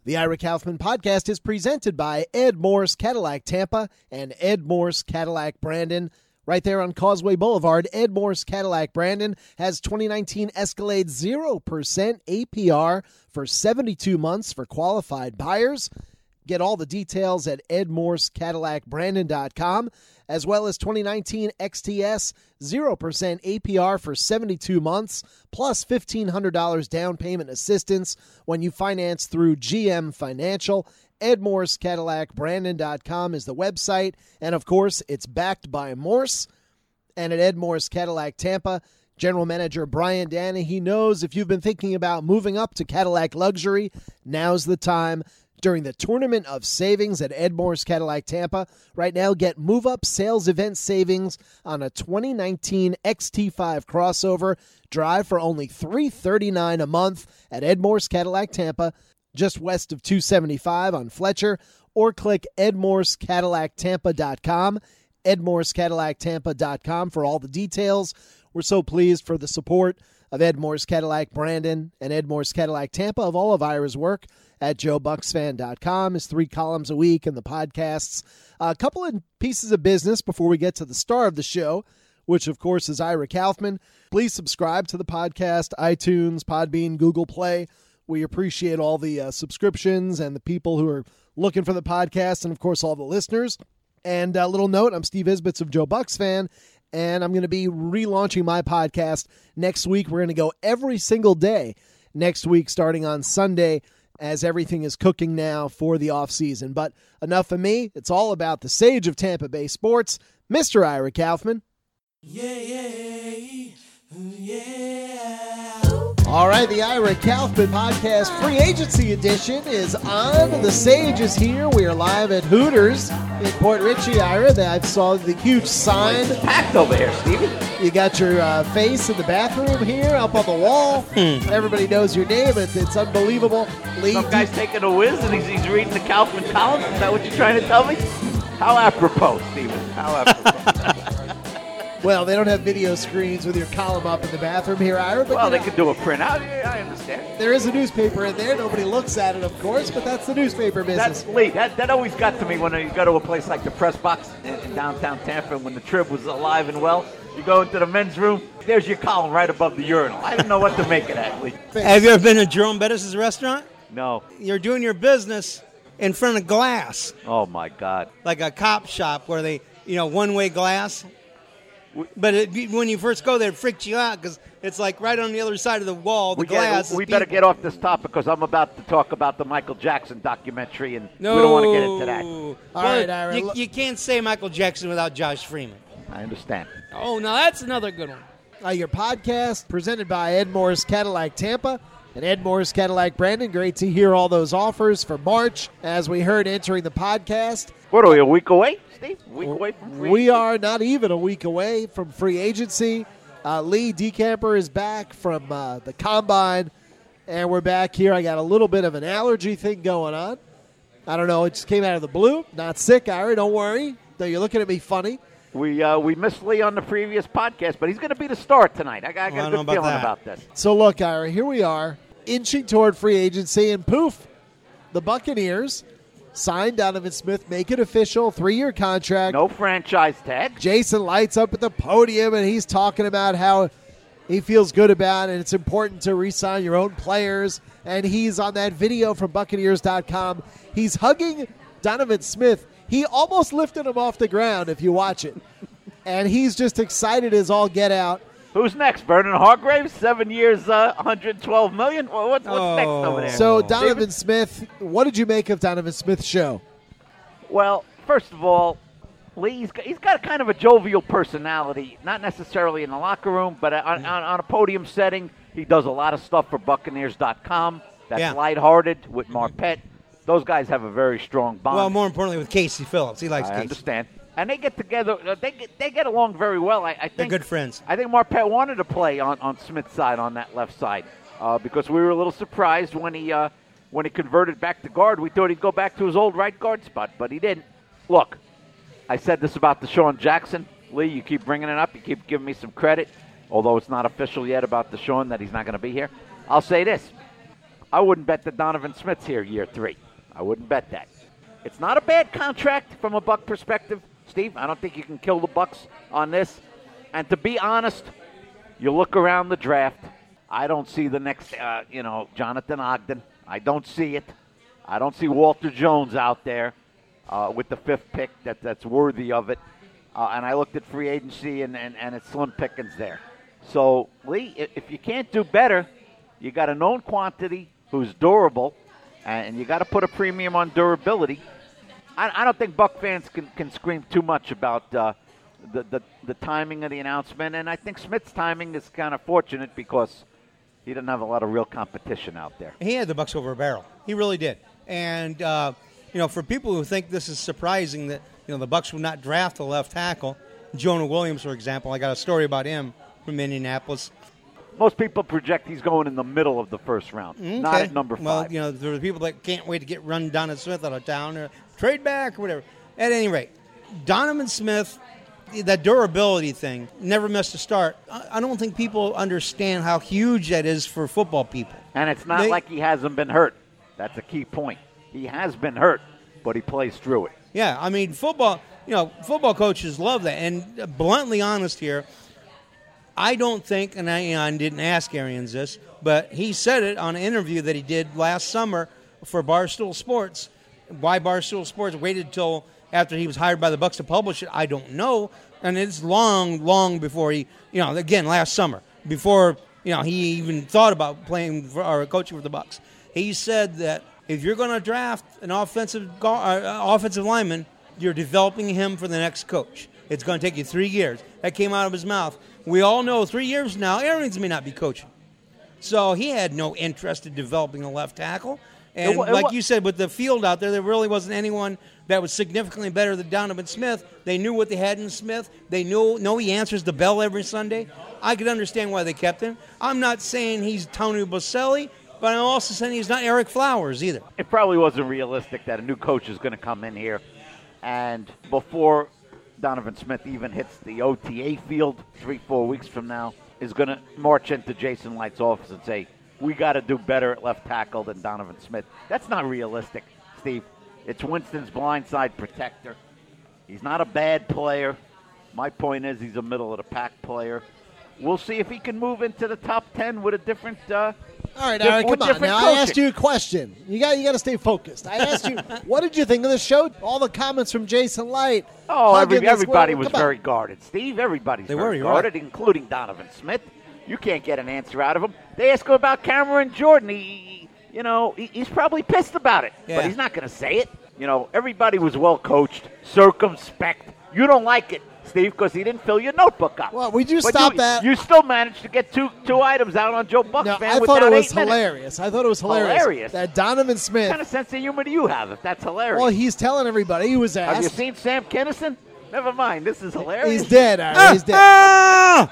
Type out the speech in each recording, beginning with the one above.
The Ira Kaufman Podcast is presented by Ed Morse Cadillac Tampa and Ed Morse Cadillac Brandon. Right there on Causeway Boulevard, Ed Morse Cadillac Brandon has 2019 Escalade 0% APR for 72 months for qualified buyers. Get all the details at edmorsecadillacbrandon.com, as well as 2019 XTS 0% APR for 72 months, plus $1,500 down payment assistance when you finance through GM Financial. edmorsecadillacbrandon.com is the website, and of course, it's backed by Morse. And at Ed Morse Cadillac Tampa, General Manager Brian Danny, he knows if you've been thinking about moving up to Cadillac Luxury, now's the time. During the Tournament of Savings at Ed Morse Cadillac Tampa, right now get move-up sales event savings on a 2019 XT5 crossover. Drive for only $339 a month at Ed Morse Cadillac Tampa, just west of 275 on Fletcher, or click edmorsecadillactampa.com, edmorsecadillactampa.com for all the details. We're so pleased for the support of Ed Morse Cadillac Brandon and Ed Morse Cadillac Tampa of all of Ira's work at joebucksfan.com. His 3 columns a week and the podcasts. A couple of pieces of business before we get to the star of the show, which of course is Ira Kaufman. Please subscribe to the podcast, iTunes, Podbean, Google Play. We appreciate all the subscriptions and the people who are looking for the podcast, and of course all the listeners. And a little note, I'm Steve Isbitz of Joe Bucks Fan, and I'm going to be relaunching my podcast next week. We're going to go every single day next week, starting on Sunday, as everything is cooking now for the offseason. But enough of me. It's all about the sage of Tampa Bay sports, Mr. Ira Kaufman. All right, the Ira Kaufman Podcast Free Agency Edition is on. The Sage is here. We are live at Hooters in Port Richey, Ira. I saw the huge sign. It's packed over here, Stevie. You got your face in the bathroom here, up on the wall. Everybody knows your name. It's unbelievable. Some guy's taking a whiz and he's reading the Kaufman columns. Is that what you're trying to tell me? How apropos, Steven. How apropos. Well, they don't have video screens with your column up in the bathroom here, Ira. But well, they could do a printout. I understand. There is a newspaper in there. Nobody looks at it, of course, but that's the newspaper business. That's Lee. That always got to me when you go to a place like the Press Box in downtown Tampa, when the Trib was alive and well. You go into the men's room, there's your column right above the urinal. I didn't know what to make of that, Lee. Have you ever been to Jerome Bettis' restaurant? No. You're doing your business in front of glass. Oh, my God. Like a cop shop where they, one-way glass. But when you first go there, it freaks you out because it's like right on the other side of the wall, the glass. We better get off this topic because I'm about to talk about the Michael Jackson documentary, and we don't want to get into that. All right, Ira. You can't say Michael Jackson without Josh Freeman. I understand. Oh, now that's another good one. Your podcast presented by Ed Morse Cadillac Tampa and Ed Morse Cadillac Brandon. Great to hear all those offers for March. As we heard entering the podcast. What are we, a week away? A week away from free agency? We are not even a week away from free agency. Lee DeCamper is back from the Combine, and we're back here. I got a little bit of an allergy thing going on. I don't know. It just came out of the blue. Not sick, Ira. Don't worry. Though you're looking at me funny. We missed Lee on the previous podcast, but he's going to be the star tonight. I got a good feeling about this. So, look, Ira, here we are, inching toward free agency, and poof, the Buccaneers signed Donovan Smith, make it official, 3-year contract. No franchise tag. Jason lights up at the podium, and he's talking about how he feels good about it, and it's important to re-sign your own players. And he's on that video from Buccaneers.com. He's hugging Donovan Smith. He almost lifted him off the ground, if you watch it. And he's just excited as all get out. Who's next? Vernon Hargreaves, 7 years, $112 million? Well, what's next over there? So, Donovan Smith, what did you make of Donovan Smith's show? Well, first of all, Lee, he's got a kind of a jovial personality, not necessarily in the locker room, but on a podium setting. He does a lot of stuff for Buccaneers.com. That's lighthearted with Marpet. Those guys have a very strong bond. Well, more importantly, with Casey Phillips. He likes Casey. I understand. And they get together. They get along very well. I think they're good friends. I think Marpet wanted to play on Smith's side, on that left side, because we were a little surprised when he converted back to guard. We thought he'd go back to his old right guard spot, but he didn't. Look, I said this about Deshaun Jackson. Lee, you keep bringing it up. You keep giving me some credit, although it's not official yet about Deshaun that he's not going to be here. I'll say this. I wouldn't bet that Donovan Smith's here year 3. I wouldn't bet that. It's not a bad contract from a Buck perspective, Steve. I don't think you can kill the Bucks on this. And to be honest, you look around the draft, I don't see the next, Jonathan Ogden. I don't see it. I don't see Walter Jones out there with the 5th pick that's worthy of it. And I looked at free agency, and it's slim pickings there. So, Lee, if you can't do better, you got a known quantity who's durable, and you got to put a premium on durability. I don't think Buck fans can scream too much about the timing of the announcement, and I think Smith's timing is kind of fortunate because he didn't have a lot of real competition out there. He had the Bucks over a barrel. He really did. And, for people who think this is surprising that, the Bucks would not draft a left tackle, Jonah Williams, for example, I got a story about him from Indianapolis. Most people project he's going in the middle of the first round, not at number 5. Well, there are people that can't wait to get run Donovan Smith out of town or trade back or whatever. At any rate, Donovan Smith, that durability thing, never missed a start. I don't think people understand how huge that is for football people. And it's not like he hasn't been hurt. That's a key point. He has been hurt, but he plays through it. Yeah, I mean, football coaches love that. And bluntly honest here, I don't think, and I didn't ask Arians this, but he said it on an interview that he did last summer for Barstool Sports. Why Barstool Sports waited till after he was hired by the Bucks to publish it, I don't know. And it's long, long before he, again, last summer, before, he even thought about playing or coaching for the Bucks. He said that if you're going to draft an offensive lineman, you're developing him for the next coach. It's going to take you 3 years. That came out of his mouth. We all know 3 years from now, Arians may not be coaching. So he had no interest in developing a left tackle. And like you said, with the field out there really wasn't anyone that was significantly better than Donovan Smith. They knew what they had in Smith. They know he answers the bell every Sunday. I could understand why they kept him. I'm not saying he's Tony Boselli, but I'm also saying he's not Eric Flowers either. It probably wasn't realistic that a new coach is going to come in here, and before Donovan Smith even hits the OTA field 3-4 weeks from now, is going to march into Jason Light's office and say, we got to do better at left tackle than Donovan Smith. That's not realistic, Steve. It's Winston's blindside protector. He's not a bad player. My point is he's a middle-of-the-pack player. We'll see if he can move into the top 10 with a different all right, come on. Now, I asked you a question. You got to stay focused. I asked you, what did you think of the show? All the comments from Jason Light. Oh, everybody was very guarded, Steve. Everybody's very guarded, right, including Donovan Smith. You can't get an answer out of him. They ask him about Cameron Jordan. He's probably pissed about it, but he's not going to say it. Everybody was well coached, circumspect. You don't like it, Steve, because he didn't fill your notebook up. Well, would you stop that? You still managed to get two items out on Joe Buck's fan. I thought it was hilarious. I thought it was hilarious. That Donovan Smith. What kind of sense of humor do you have if that's hilarious? Well, he's telling everybody. He was asked. Have you seen Sam Kinison? Never mind. This is hilarious. He's dead, Aaron. He's dead.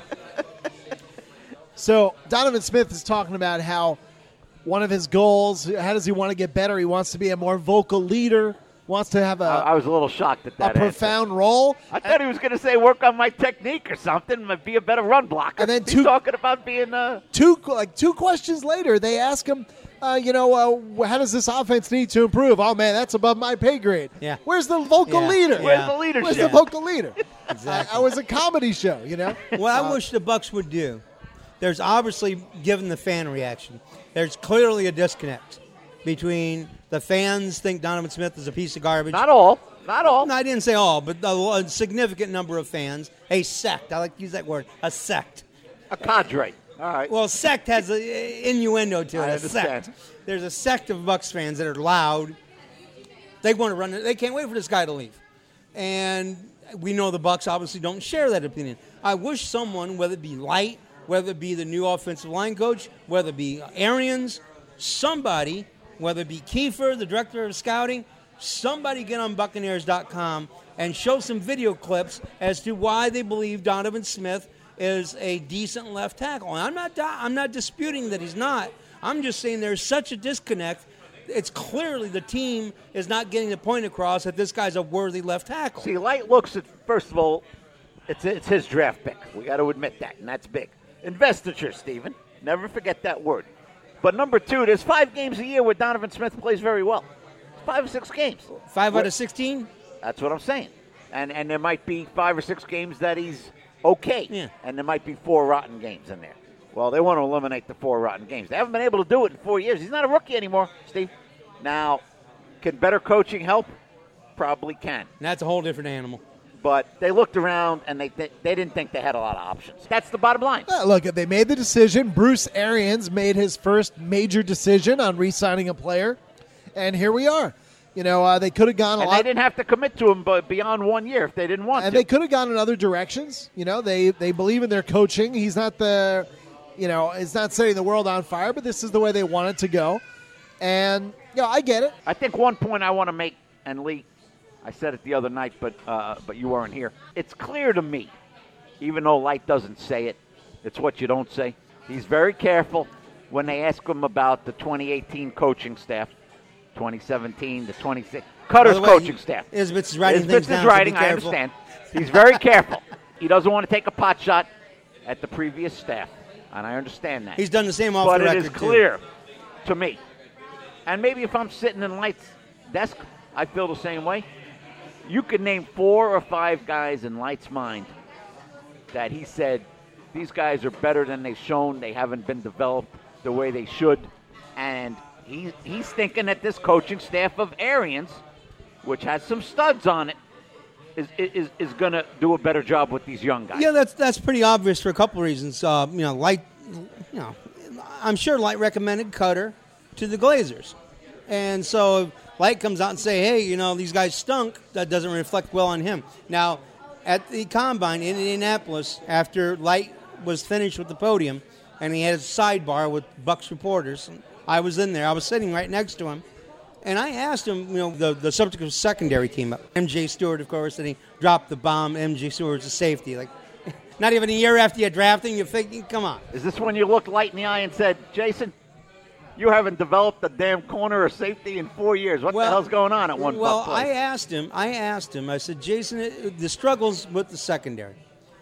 So Donovan Smith is talking about how one of his goals, how does he want to get better? He wants to be a more vocal leader, wants to have I was a little shocked at that a profound role. I thought he was going to say work on my technique or something, be a better run blocker. And then he's talking about being two questions later, they ask him, how does this offense need to improve? Oh, man, that's above my pay grade. Yeah. Where's the vocal leader? Yeah. Where's the leadership? Where's the vocal leader? Exactly. I was a comedy show, What I wish the Bucks would do, there's obviously, given the fan reaction, there's clearly a disconnect between the fans think Donovan Smith is a piece of garbage. Not all. No, I didn't say all, but a significant number of fans. A sect. I like to use that word. A sect. A cadre. All right. Well, sect has an innuendo to it. I a understand. Sect. There's a sect of Bucks fans that are loud. They want to run. They can't wait for this guy to leave. And we know the Bucks obviously don't share that opinion. I wish someone, whether it be Light, whether it be the new offensive line coach, whether it be Arians, somebody, whether it be Kiefer, the director of scouting, somebody get on Buccaneers.com and show some video clips as to why they believe Donovan Smith is a decent left tackle. And I'm not disputing that he's not. I'm just saying there's such a disconnect. It's clearly the team is not getting the point across that this guy's a worthy left tackle. See, Light looks at, first of all, it's his draft pick. We got to admit that, and that's big. Investiture, Stephen. Never forget that word. But number two, there's 5 games a year where Donovan Smith plays very well. 5 or 6 games. 5 out of 16? That's what I'm saying. And there might be 5 or 6 games that he's okay. Yeah. And there might be 4 rotten games in there. Well, they want to eliminate the 4 rotten games. They haven't been able to do it in 4 years. He's not a rookie anymore, Steve. Now, can better coaching help? Probably can. And that's a whole different animal. But they looked around, and they didn't think they had a lot of options. That's the bottom line. Look, they made the decision. Bruce Arians made his first major decision on re-signing a player, and here we are. They could have gone a lot. They didn't have to commit to him but beyond 1 year if they didn't want to. And they could have gone in other directions. They believe in their coaching. He's not it's not setting the world on fire, but this is the way they want it to go. And, I get it. I think one point I want to make, and Lee, I said it the other night, but you weren't here. It's clear to me, even though Light doesn't say it, it's what you don't say. He's very careful when they ask him about the 2018 coaching staff, 2017 to 26. Cutter's coaching staff. Isbit's writing things down. I understand. He's very careful. He doesn't want to take a pot shot at the previous staff, and I understand that. He's done the same off the record, But it is clear to me, and maybe if I'm sitting in Light's desk, I feel the same way. You could name 4 or 5 guys in Light's mind that he said, these guys are better than they've shown. They haven't been developed the way they should. And he's thinking that this coaching staff of Arians, which has some studs on it, is going to do a better job with these young guys. Yeah, that's pretty obvious for a couple of reasons. Light, I'm sure Light recommended Cutter to the Glazers. And so if Light comes out and say, hey, these guys stunk, that doesn't reflect well on him. Now, at the Combine in Indianapolis, after Light was finished with the podium, and he had his sidebar with Bucks reporters, I was in there. I was sitting right next to him. And I asked him, the subject of secondary came up. M.J. Stewart, of course, and he dropped the bomb. M.J. Stewart's a safety. Like, not even a year after you draft him, you're thinking, come on. Is this when you looked Light in the eye and said, Jason, you haven't developed a damn corner or safety in 4 years. What the hell's going on at one place? Well, I asked him, I said, Jason, the struggles with the secondary.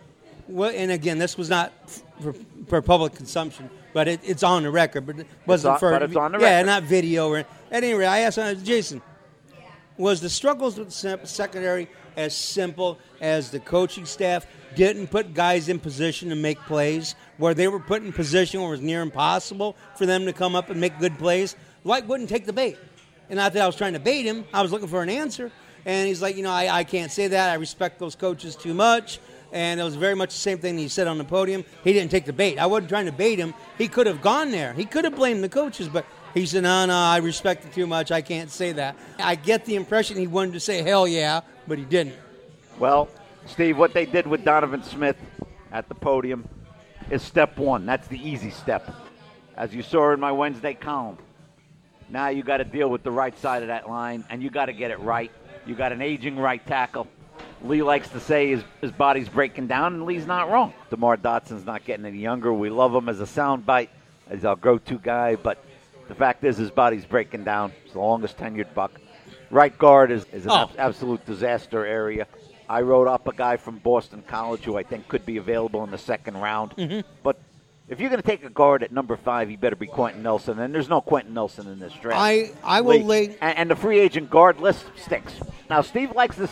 Well, and again, this was not for public consumption, but it's on the record. But it wasn't but it's on the record. Yeah, not video. At any rate, I asked him, Jason, was the struggles with the secondary as simple as the coaching staff didn't put guys in position to make plays, where they were put in position where it was near impossible for them to come up and make good plays? Light wouldn't take the bait. And not that I was trying to bait him. I was looking for an answer. And he's like, I can't say that. I respect those coaches too much. And it was very much the same thing he said on the podium. He didn't take the bait. I wasn't trying to bait him. He could have gone there. He could have blamed the coaches, but he said, no, I respect it too much. I can't say that. I get the impression he wanted to say hell yeah, but he didn't. Well, Steve, what they did with Donovan Smith at the podium is step one. That's the easy step. As you saw in my Wednesday column, now you got to deal with the right side of that line, and you got to get it right. You got an aging right tackle. Lee likes to say his body's breaking down, and Lee's not wrong. DeMar Dotson's not getting any younger. We love him as a soundbite, as our go-to guy, but the fact is his body's breaking down. He's the longest tenured Buck. Right guard is an absolute disaster area. I wrote up a guy from Boston College who I think could be available in the second round. Mm-hmm. But if you're going to take a guard at number 5, he better be Quentin Nelson, and there's no Quentin Nelson in this draft. I will lay... And the free agent guard list stinks. Now, Steve likes this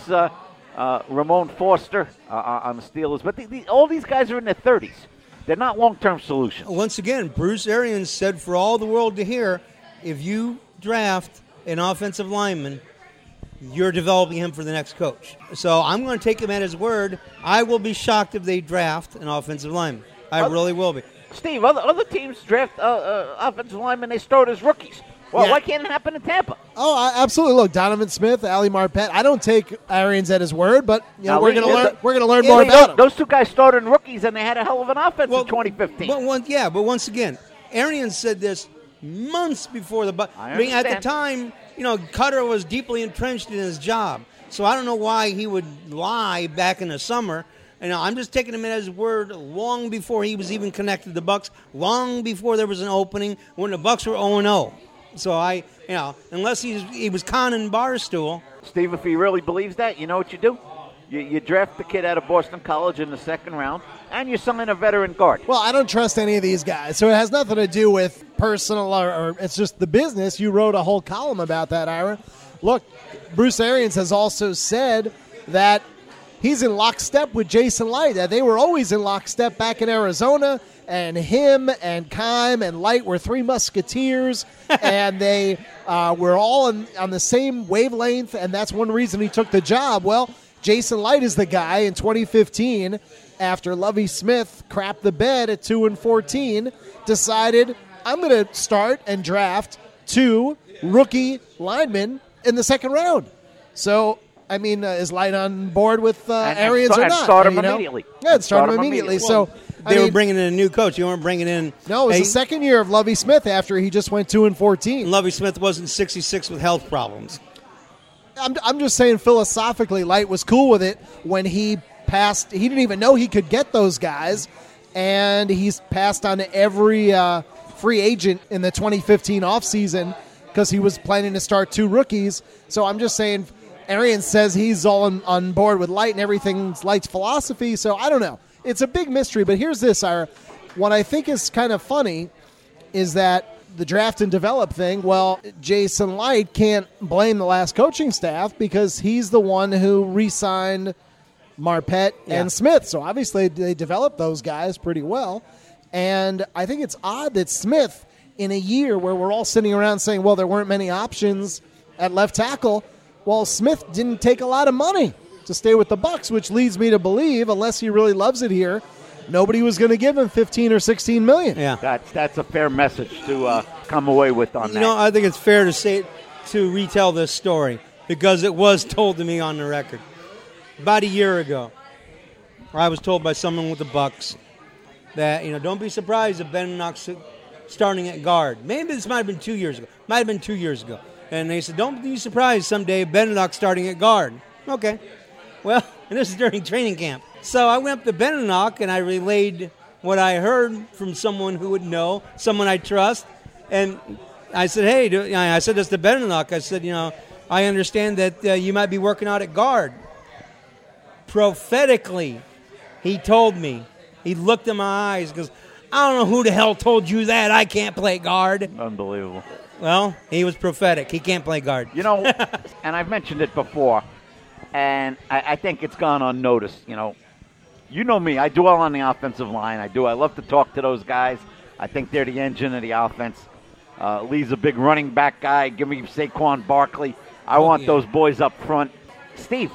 Ramon Foster on the Steelers, but all these guys are in their 30s. They're not long-term solutions. Once again, Bruce Arians said for all the world to hear, if you draft an offensive lineman, you're developing him for the next coach. So I'm going to take him at his word. I will be shocked if they draft an offensive lineman. I really will be. Steve, other teams draft offensive linemen, they start as rookies. Well, why can't it happen in Tampa? Oh, absolutely. Look, Donovan Smith, Ali Marpet. I don't take Arians at his word, but we're going to learn more about him. Those two guys started in rookies, and they had a hell of an offense in 2015. But once again, Arians said this months before the. I mean, at the time, Cutter was deeply entrenched in his job, so I don't know why he would lie back in the summer. I'm just taking him at his word long before he was even connected to the Bucks, long before there was an opening when the Bucks were 0-0. So unless he was conning Barstool. Steve, if he really believes that, you know what you do? You draft the kid out of Boston College in the second round, and you sign a veteran guard. Well, I don't trust any of these guys, so it has nothing to do with personal or it's just the business. You wrote a whole column about that, Ira. Look, Bruce Arians has also said that he's in lockstep with Jason Light. That they were always in lockstep back in Arizona, and him and Keim and Light were three musketeers, and they were all on the same wavelength, and that's one reason he took the job. Well, Jason Light is the guy in 2015, after Lovie Smith crapped the bed at 2-14, decided, I'm going to start and draft 2 rookie linemen in the second round. So, I mean, is Light on board with Arians or not? Start him immediately. Yeah, start him immediately. So They were bringing in a new coach. You weren't bringing in... No, it was the second year of Lovie Smith after he just went 2-14. Lovie Smith wasn't 66 with health problems. I'm just saying philosophically, Light was cool with it when he passed. He didn't even know he could get those guys, and he's passed on every free agent in the 2015 offseason because he was planning to start 2 rookies. So I'm just saying Arians says he's all on board with Light and everything's Light's philosophy, so I don't know. It's a big mystery, but here's this, Ira. What I think is kind of funny is that the draft and develop thing, well, Jason Light can't blame the last coaching staff because he's the one who re-signed Marpet and Smith. So obviously they developed those guys pretty well. And I think it's odd that Smith, in a year where we're all sitting around saying, well, there weren't many options at left tackle, well, Smith didn't take a lot of money to stay with the Bucs, which leads me to believe, unless he really loves it here, nobody was going to give him $15 or $16 million. Yeah, that's a fair message to come away with on that. You know, I think it's fair to retell this story because it was told to me on the record. About a year ago, I was told by someone with the Bucs that, don't be surprised if Ben Knox starting at guard. Maybe this might have been 2 years ago. And they said, don't be surprised someday Ben Knox starting at guard. Okay. Well, and this is during training camp. So I went up to Beninock and I relayed what I heard from someone who would know, someone I trust. And I said, hey, I said this to Beninock. I said, I understand that you might be working out at guard. Prophetically, he told me. He looked in my eyes and goes, I don't know who the hell told you that. I can't play guard. Unbelievable. Well, he was prophetic. He can't play guard. And I've mentioned it before, and I think it's gone unnoticed. You know me. I dwell on the offensive line. I do. I love to talk to those guys. I think they're the engine of the offense. Lee's a big running back guy. Give me Saquon Barkley. I want those boys up front. Steve,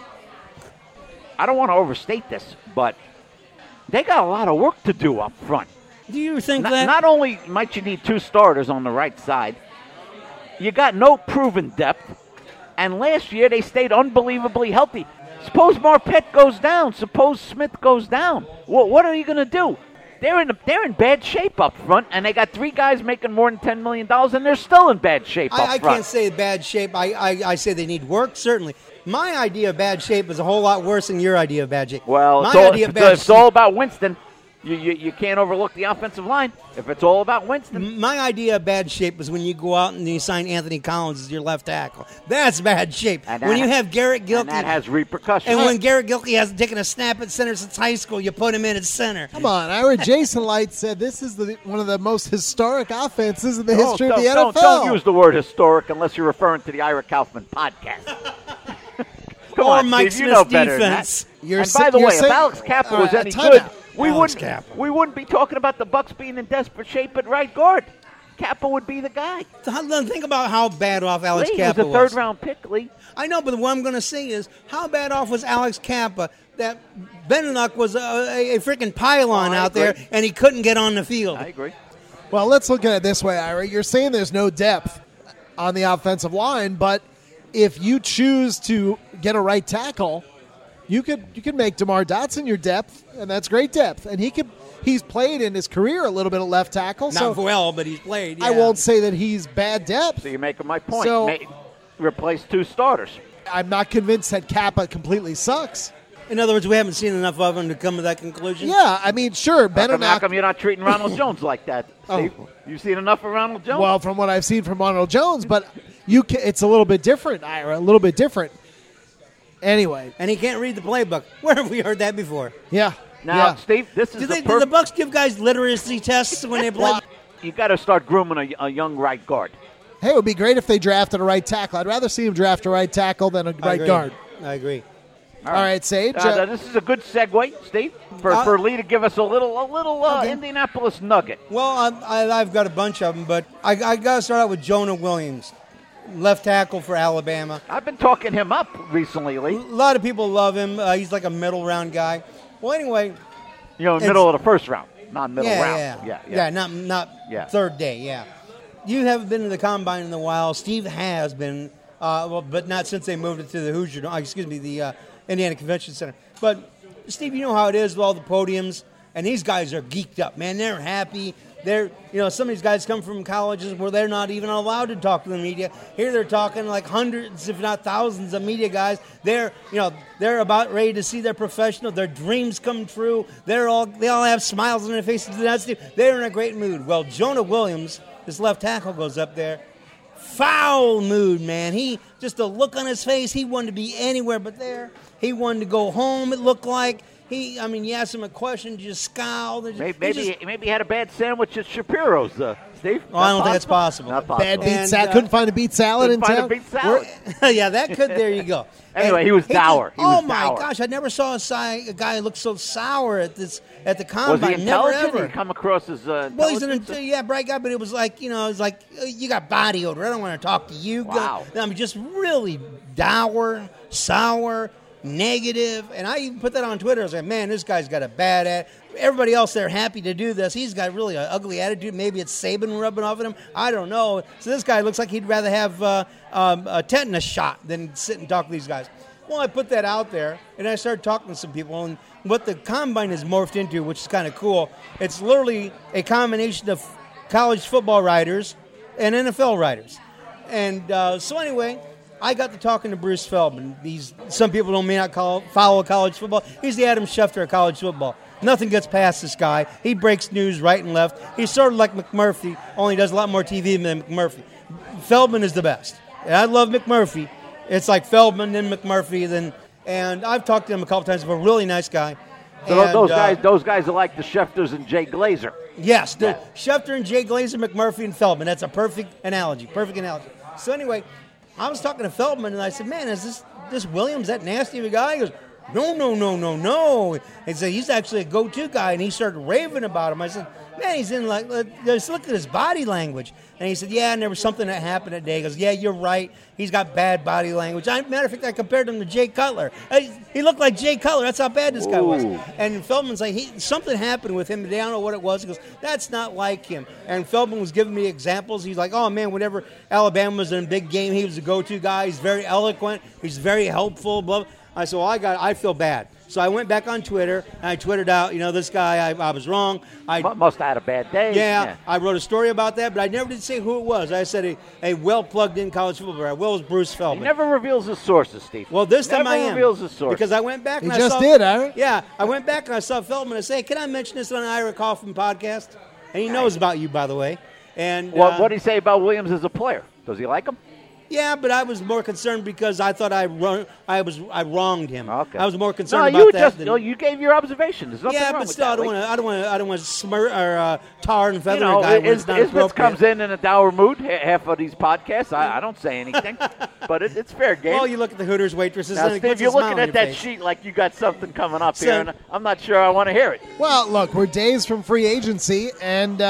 I don't want to overstate this, but they got a lot of work to do up front. Do you think that? Not only might you need 2 starters on the right side, you got no proven depth, and last year they stayed unbelievably healthy. Suppose Marpet goes down. Suppose Smith goes down. What are you going to do? They're in bad shape up front, and they got 3 guys making more than $10 million, and they're still in bad shape up front. I can't say bad shape. I say they need work, certainly. My idea of bad shape is a whole lot worse than your idea of bad shape. Well, it's all about Winston. You can't overlook the offensive line if it's all about Winston. My idea of bad shape is when you go out and you sign Anthony Collins as your left tackle. That's bad shape. When you have Garrett Gilkey. And that has repercussions. And when Garrett Gilkey hasn't taken a snap at center since high school, you put him in at center. Come on. I heard Jason Light said this is one of the most historic offenses in the history of the NFL. Don't use the word historic unless you're referring to the Ira Kaufman podcast. Come or on, Mike Steve, Smith's defense. And by the way, if Alex Kappa was any good, we wouldn't be talking about the Bucs being in desperate shape at right guard. Kappa would be the guy. Think about how bad off Alex Kappa was. He was a 3rd-round pick, Lee. I know, but what I'm going to say is, how bad off was Alex Kappa that Beninock was a freaking pylon out there, and he couldn't get on the field? I agree. Well, let's look at it this way, Ira. You're saying there's no depth on the offensive line, but if you choose to get a right tackle, you could make DeMar Dotson your depth, and that's great depth. And he's played in his career a little bit of left tackle. Not well, but he's played. Yeah. I won't say that he's bad depth. So you're making my point. So, replace 2 starters. I'm not convinced that Kappa completely sucks. In other words, we haven't seen enough of him to come to that conclusion? Yeah, I mean, sure. How come you're not treating Ronald Jones like that, Steve? You've seen enough of Ronald Jones? Well, from what I've seen from Ronald Jones, but it's a little bit different, Ira, a little bit different. Anyway. And he can't read the playbook. Where have we heard that before? Yeah. Now, Steve, this is do the Bucs give guys literacy tests when they play? you got to start grooming a young right guard. Hey, it would be great if they drafted a right tackle. I'd rather see him draft a right tackle than a right guard. I agree. All right, Sage. This is a good segue, Steve, for Lee to give us a little Indianapolis nugget. Well, I've got a bunch of them, but I got to start out with Jonah Williams, left tackle for Alabama. I've been talking him up recently, Lee. A lot of people love him. He's like a middle round guy. Well, anyway. Middle of the first round, not middle round. Yeah, not third day, yeah. You haven't been to the Combine in a while. Steve has been, but not since they moved it to the Indiana Convention Center. But, Steve, you know how it is with all the podiums, and these guys are geeked up, man. They're happy. Some of these guys come from colleges where they're not even allowed to talk to the media. Here they're talking like hundreds, if not thousands, of media guys. They're about ready to see their professional. Their dreams come true. They all have smiles on their faces. They're in a great mood. Well, Jonah Williams, this left tackle, goes up there. Foul mood, man. Just the look on his face, he wanted to be anywhere but there. He wanted to go home, it looked like. You asked him a question, just scowled. Maybe he had a bad sandwich at Shapiro's, Steve. I don't think that's possible. Not possible. Bad beet salad. Couldn't find a beet salad in town. Yeah, that could. There you go. Anyway, he was dour. My gosh, I never saw a guy look so sour at the Combine. Was he intelligent? Never, ever. Did he come across as well, he's bright guy, but it was like, you got body odor. I don't want to talk to you. Wow. Just really dour, sour, negative, and I even put that on Twitter. I was like, man, this guy's got a bad attitude. Everybody else, they're happy to do this. He's got really an ugly attitude. Maybe it's Saban rubbing off at him. I don't know. So this guy looks like he'd rather have a tetanus shot than sit and talk to these guys. Well, I put that out there, and I started talking to some people, and what the Combine has morphed into, which is kind of cool, it's literally a combination of college football writers and NFL writers. And so anyway, I got to talking to Bruce Feldman. Some people may not follow college football. He's the Adam Schefter of college football. Nothing gets past this guy. He breaks news right and left. He's sort of like McMurphy, only does a lot more TV than McMurphy. Feldman is the best. And I love McMurphy. It's like Feldman, then McMurphy, and I've talked to him a couple times. He's a really nice guy. So those guys are like the Schefters and Jay Glazer. Yes, Schefter and Jay Glazer, McMurphy, and Feldman. That's a perfect analogy. So anyway, I was talking to Feldman, and I said, man, is this Williams that nasty of a guy? He goes, no. He said, he's actually a go-to guy, and he started raving about him. I said, man, he's in just look at his body language. And he said, yeah, and there was something that happened that day. He goes, yeah, you're right. He's got bad body language. Matter of fact, I compared him to Jay Cutler. He looked like Jay Cutler. That's how bad this guy was. And Feldman's like, something happened with him today. I don't know what it was. He goes, that's not like him. And Feldman was giving me examples. He's like, oh, man, whenever Alabama was in a big game, he was a go-to guy. He's very eloquent. He's very helpful. Blah, blah. I said, well, I feel bad. So I went back on Twitter, and I twittered out, this guy, I was wrong. Must have had a bad day. Yeah, I wrote a story about that, but I never did say who it was. I said a well-plugged-in college football player. Will was Bruce Feldman. He never reveals his sources, Steve. Well, this time I am. Never reveals his sources. Because I went back and I saw... Aaron? Yeah, I went back and I saw Feldman and I said, can I mention this on the Ira Kaufman podcast? And he knows about you, by the way. And what did he say about Williams as a player? Does he like him? Yeah, but I was more concerned because I thought I wronged him. Okay. I was more concerned about that. You gave your observation. There's nothing wrong with that. I don't want to smirk or tar and feather a guy when it's not appropriate. Comes in a dour mood. Half of these podcasts, I don't say anything, but it's fair game. Well, you look at the Hooters waitresses. Now, and Steve, you're looking at that sheet like you got something coming up here, and I'm not sure I want to hear it. Well, look, we're days from free agency, and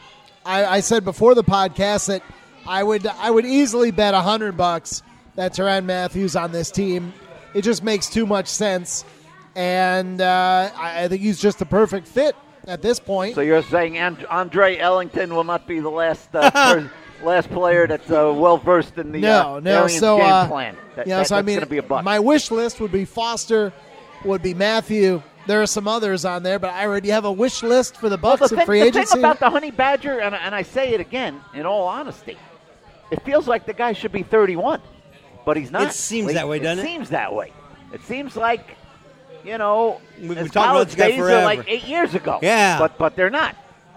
I said before the podcast that I would easily bet $100 that Tyrann Mathieu on this team. It just makes too much sense, and I think he's just the perfect fit at this point. So you're saying Andre Ellington will not be the last last player that's well versed in the Arians game plan. That's going to be a buck. My wish list would be Foster, would be Mathieu. There are some others on there, but I already have a wish list for the Bucs in free agency. The thing about the Honey Badger, and I say it again, in all honesty, it feels like the guy should be 31, but he's not. It seems that way, doesn't it? It seems that way. It seems like, we've his talking college about this guy days forever. are like 8 years ago. Yeah. But they're not.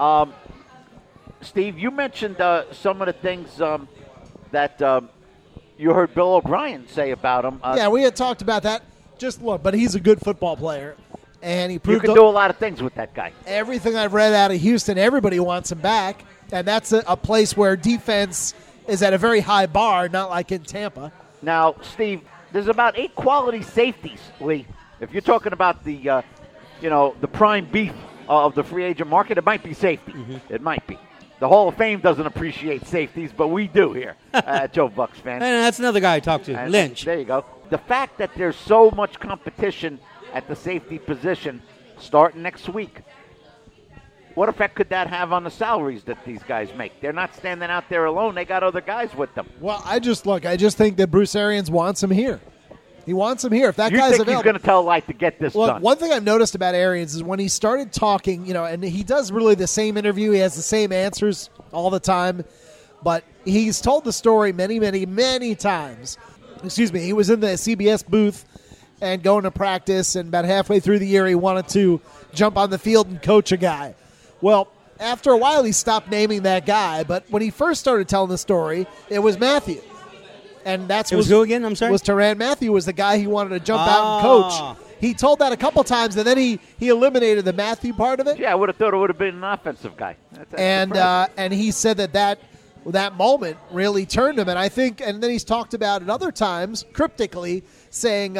Steve, you mentioned some of the things that you heard Bill O'Brien say about him. Yeah, we had talked about that. Just look, but he's a good football player. And he proved you can do a lot of things with that guy. Everything I've read out of Houston, everybody wants him back. And that's a place where defense is at a very high bar, not like in Tampa. Now, Steve, there's about 8 quality safeties, Lee. If you're talking about the prime beef of the free agent market, it might be safety. Mm-hmm. It might be. The Hall of Fame doesn't appreciate safeties, but we do here at Joe Bucks Fan. And that's another guy I talked to, Lynch. There you go. The fact that there's so much competition at the safety position starting next week, what effect could that have on the salaries that these guys make? They're not standing out there alone. They got other guys with them. Well, I just think that Bruce Arians wants him here. He wants him here. If that you guy's think available, he's going to tell Light to get this done? One thing I've noticed about Arians is when he started talking, and he does really the same interview. He has the same answers all the time, but he's told the story many, many, many times. Excuse me. He was in the CBS booth and going to practice, and about halfway through the year, he wanted to jump on the field and coach a guy. Well, after a while, he stopped naming that guy, but when he first started telling the story, it was Matthew. And that's who again? I'm sorry. Was Tyrann Mathieu was the guy he wanted to jump out and coach. He told that a couple times, and then he eliminated the Mathieu part of it. Yeah, I would have thought it would have been an offensive guy. That's and he said that moment really turned him. And I think, and then he's talked about it other times cryptically, saying,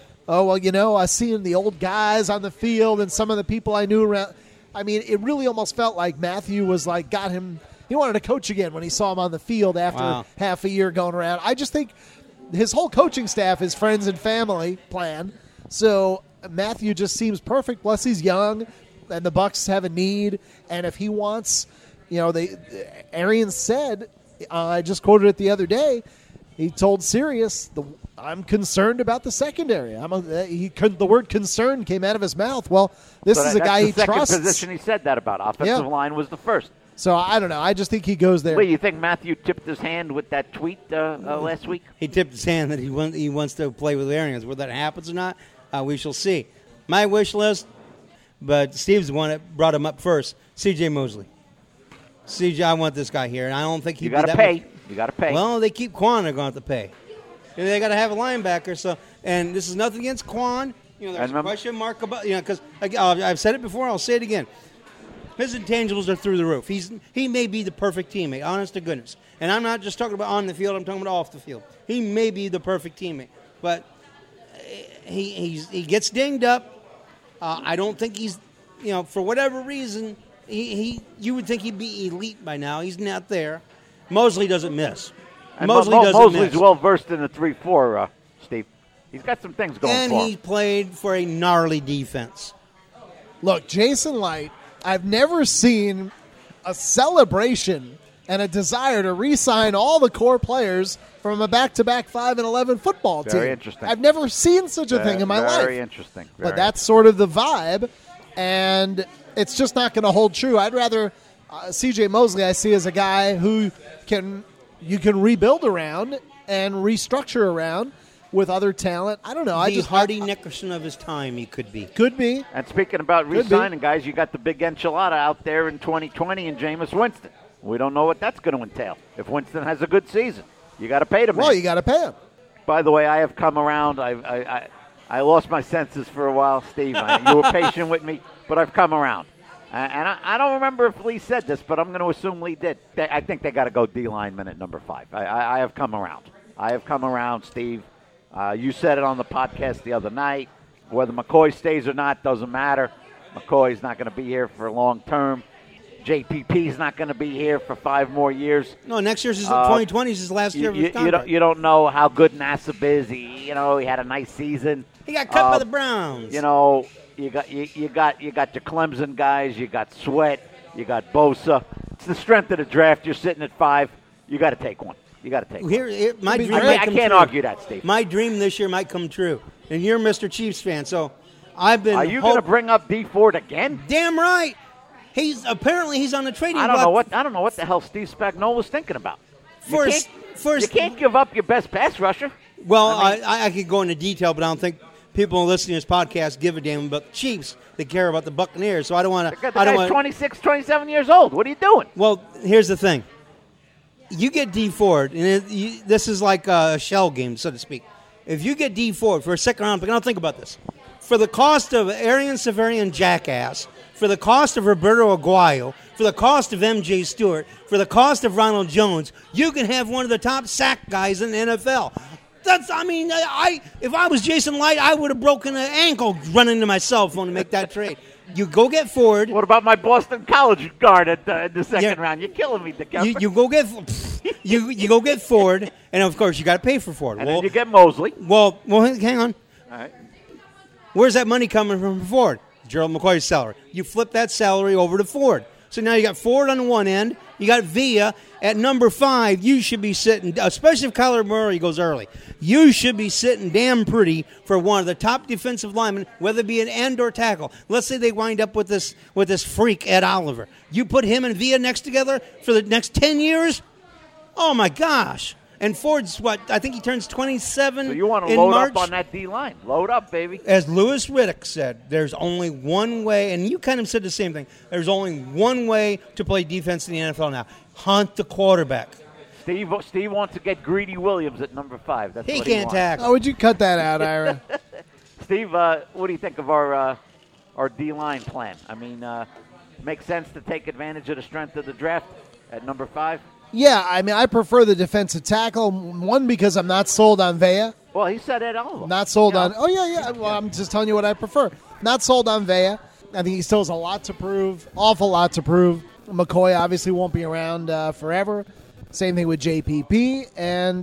seeing the old guys on the field and some of the people I knew around. I mean, it really almost felt like Mathieu was got him. He wanted to coach again when he saw him on the field after half a year going around. I just think his whole coaching staff is friends and family plan. So Mathieu just seems perfect. Plus, he's young, and the Bucks have a need. And if he wants, Arians said, I just quoted it the other day. He told Sirius, "I'm concerned about the secondary." The word "concerned" came out of his mouth. Well, this is a guy he trusts. That's the second position he said that about. Offensive line was the first. So I don't know. I just think he goes there. Wait, you think Mathieu tipped his hand with that tweet last week? He tipped his hand that he wants to play with Arians. Whether that happens or not, we shall see. My wish list, but Steve's the one that brought him up first. C.J. Mosley. C.J., I want this guy here, and I don't think you got to pay. You got to pay. Well, they keep Quan. They're going to have to pay. And they got to have a linebacker. So, and this is nothing against Quan. There's a question mark about because I've said it before. I'll say it again. His intangibles are through the roof. He may be the perfect teammate, honest to goodness. And I'm not just talking about on the field. I'm talking about off the field. He may be the perfect teammate, but he gets dinged up. I don't think he's, for whatever reason, you would think he'd be elite by now. He's not there. Mosley doesn't miss. Mosley's well versed in the 3-4, Steve. He's got some things going for him. And he played for a gnarly defense. Look, Jason Light, I've never seen a celebration and a desire to re-sign all the core players from a back-to-back 5-11 football team. Very interesting. I've never seen such a thing in my life. Very interesting. But that's sort of the vibe, and it's just not going to hold true. I'd rather C.J. Mosley I see as a guy who you can rebuild around and restructure around with other talent. I don't know. The Hardy Nickerson of his time, he could be. Could be. And speaking about re-signing guys, you got the big enchilada out there in 2020 and Jameis Winston. We don't know what that's going to entail. If Winston has a good season, you got to pay him. Well, you got to pay him. By the way, I have come around. I lost my senses for a while, Steve. You were patient with me, but I've come around. And I don't remember if Lee said this, but I'm going to assume Lee did. I think they got to go D lineman at number 5. I have come around. I have come around, Steve. You said it on the podcast the other night. Whether McCoy stays or not doesn't matter. McCoy's not going to be here for long term. JPP's not going to be here for 5 more years. No, next year's 2020 is his last year of his contract. You don't know how good Nassib is. He had a nice season. He got cut by the Browns. You got your Clemson guys. You got Sweat. You got Bosa. It's the strength of the draft. You're sitting at 5. You got to take one. You got to take one. My dream I can't argue that, Steve. My dream this year might come true. And you're Mr. Chiefs fan, so I've been. Are you going to bring up D Ford again? Damn right. He's on the trading block. I don't know what the hell Steve Spagnuolo's thinking about. You can't give up your best pass rusher. Well, I could go into detail, but I don't think people listening to this podcast give a damn about the Chiefs. They care about the Buccaneers, so I don't want to. The guy's 26, 27 years old. What are you doing? Well, here's the thing. You get D Ford, and this is like a shell game, so to speak. If you get D Ford for a second-round pick, and I'll think about this. For the cost of Arian Severian Jackass, for the cost of Roberto Aguayo, for the cost of M.J. Stewart, for the cost of Ronald Jones, you can have one of the top sack guys in the NFL. If I was Jason Light, I would have broken an ankle running to my cell phone to make that trade. You go get Ford. What about my Boston College guard at the second round? You're killing me, Dick. You go get you go get Ford, and of course you got to pay for Ford. And then you get Mosley. Well, hang on. All right. Where's that money coming from for Ford? Gerald McCoy's salary. You flip that salary over to Ford. So now you got Ford on one end. You got Villa at number 5. You should be sitting, especially if Kyler Murray goes early, you should be sitting damn pretty for one of the top defensive linemen, whether it be an end or tackle. Let's say they wind up with this freak, Ed Oliver. You put him and Villa next together for the next 10 years? Oh, my gosh. And Ford's, I think he turns 27 So you want to in load March. up on that D-line. Load up, baby. As Louis Riddick said, there's only one way, and you kind of said the same thing, there's only one way to play defense in the NFL now. Hunt the quarterback. Steve wants to get Greedy Williams at number 5. That's He what can't wants. tackle. Oh, would you cut that out, Ira? Steve, what do you think of our D-line plan? I mean, makes sense to take advantage of the strength of the draft at number 5? Yeah, I mean, I prefer the defensive tackle. One, because I'm not sold on Vea. Well, he said Ed Oliver. Not sold Yeah. on. Oh, yeah. Well, I'm just telling you what I prefer. Not sold on Vea. I think he still has a lot to prove, awful lot to prove. McCoy obviously won't be around forever. Same thing with JPP. And,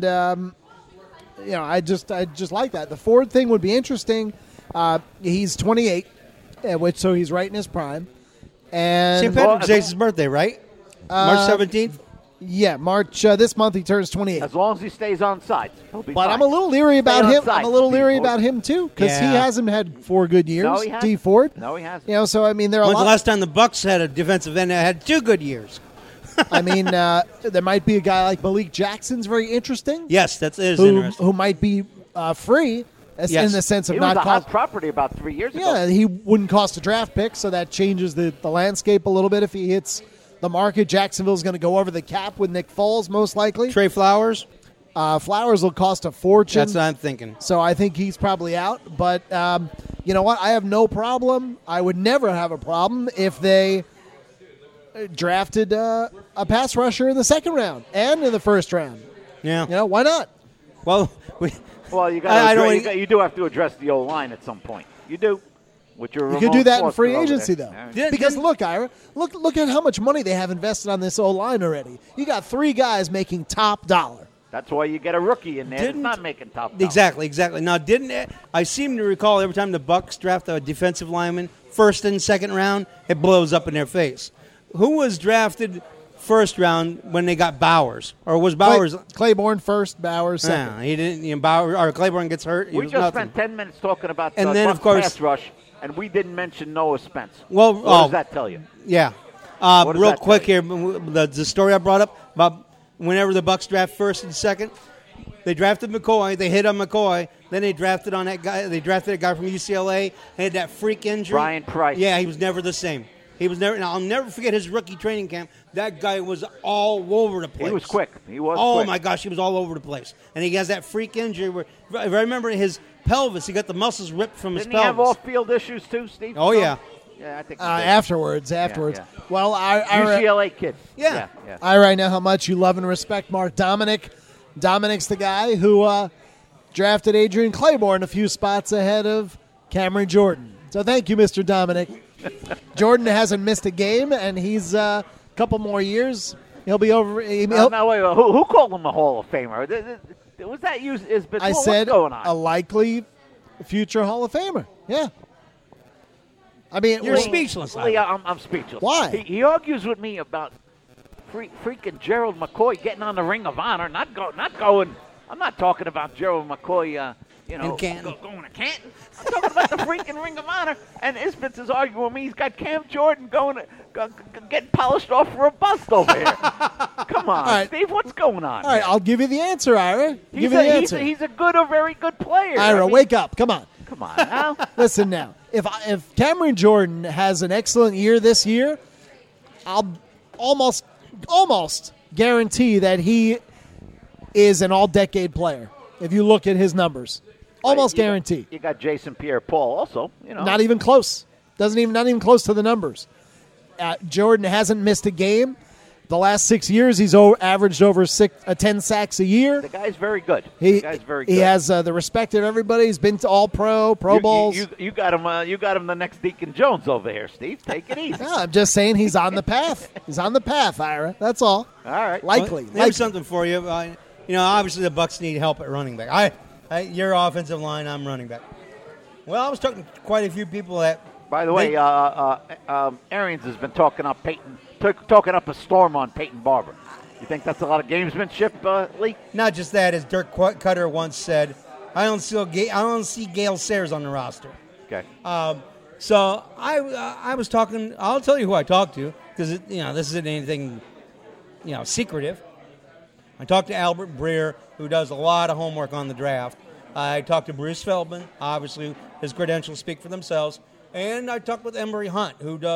I just like that. The Ford thing would be interesting. He's 28, so he's right in his prime. And St. Patrick's Day's his birthday, right? March 17th? Yeah, March. This month he turns 28. As long as he stays on sides, he'll be But fine. I'm a little leery about Stay him. on side, I'm a little Steve leery Ford. about him too because he Yeah. hasn't had 4 good years. No, he hasn't. D Ford. No, he hasn't. So I mean, there are a When's the lot. last time the Bucks had a defensive end that had 2 good years? I mean, there might be a guy like Malik Jackson's very interesting. Yes, that is who interesting. might be free Yes. in the sense of He was not a hot cost. property about 3 years ago. Yeah, he wouldn't cost a draft pick, so that changes the landscape a little bit if he hits the market. Jacksonville's going to go over the cap with Nick Foles, most likely. Trey Flowers? Flowers will cost a fortune. That's what I'm thinking. So I think he's probably out. But you know what? I have no problem. I would never have a problem if they drafted a pass rusher in the second round and in the first round. Yeah. You know, why not? Well, Well, you do have to address the O-line at some point. You do. With your You could do that in free over agency, there. though. All right. Yeah. Because look, Ira, look at how much money they have invested on this O-line already. You got 3 guys making top dollar. That's why you get a rookie in there that's Didn't- not making top dollar. Exactly. Now, I seem to recall every time the Bucks draft a defensive lineman, first and second round, it blows up in their face. Who was drafted first round when they got Bowers? Or was Bowers? Claiborne first, Bowers second. He didn't. Bowers or Claiborne gets hurt. He We was just nothing. spent 10 minutes talking about And the then, Bucs of course- pass rush, and we didn't mention Noah Spence. Well, what does that tell you? Yeah. What does Real that quick tell here, the story I brought up about whenever the Bucks draft first and second, they drafted McCoy. They hit on McCoy. Then they drafted on that guy. They drafted a guy from UCLA. He had that freak injury. Brian Price. Yeah, he was never the same. He was never. And I'll never forget his rookie training camp. That guy was all over the place. He was quick. He was Oh quick. my gosh, he was all over the place. And he has that freak injury where, if I remember his pelvis, he got the muscles ripped from his Didn't he have pelvis. off-field issues too, Steve? Oh, yeah. Yeah, I think he did. Afterwards. yeah. Well, UCLA kid. Yeah. I know how much you love and respect Mark Dominic. Dominic's the guy who drafted Adrian Claiborne a few spots ahead of Cameron Jordan. So thank you, Mr. Dominic. Jordan hasn't missed a game, and he's a couple more years. He'll be over. No, wait. Who called him a Hall of Famer? Was that you? I said what's going on? a likely future Hall of Famer. Yeah. I mean, You're speechless. Lee, I'm speechless. Why? He argues with me about freaking Gerald McCoy getting on the Ring of Honor. Not going. I'm not talking about Gerald McCoy. In Canton. Going to Canton. I'm talking about the freaking Ring of Honor. And Isbitz is arguing with me. He's got Cam Jordan getting polished off for a bust over here. Come on, right. Steve. What's going on? all right, I'll give you the answer, Ira. Give you the answer. He's a good or very good player. Ira, I mean, wake up. Come on. Come on now. Listen now. If Cameron Jordan has an excellent year this year, I'll almost guarantee that he is an all-decade player. If you look at his numbers, almost guarantee. You got Jason Pierre-Paul also. Not even close. Not even close to the numbers. Jordan hasn't missed a game. The last 6 years, he's averaged over 10 sacks a year. The guy's very good. He has the respect of everybody. He's been to all Pro Bowls. You got him. You got him the next Deacon Jones over here, Steve. Take it easy. No, I'm just saying he's on the path. He's on the path, Ira. That's all. All right. Likely. Well, here's something for you. Obviously the Bucs need help at running back. Your offensive line, I'm running back. Well, I was talking to quite a few people that. By the way, Arians has been talking up a storm on Peyton Barber. You think that's a lot of gamesmanship, Lee? Not just that, as Dirk Cutter once said, I don't see Gale Sayers on the roster. Okay. So I was talking. I'll tell you who I talked to because this isn't anything secretive. I talked to Albert Breer, who does a lot of homework on the draft. I talked to Bruce Feldman. Obviously, his credentials speak for themselves. And I talked with Emory Hunt,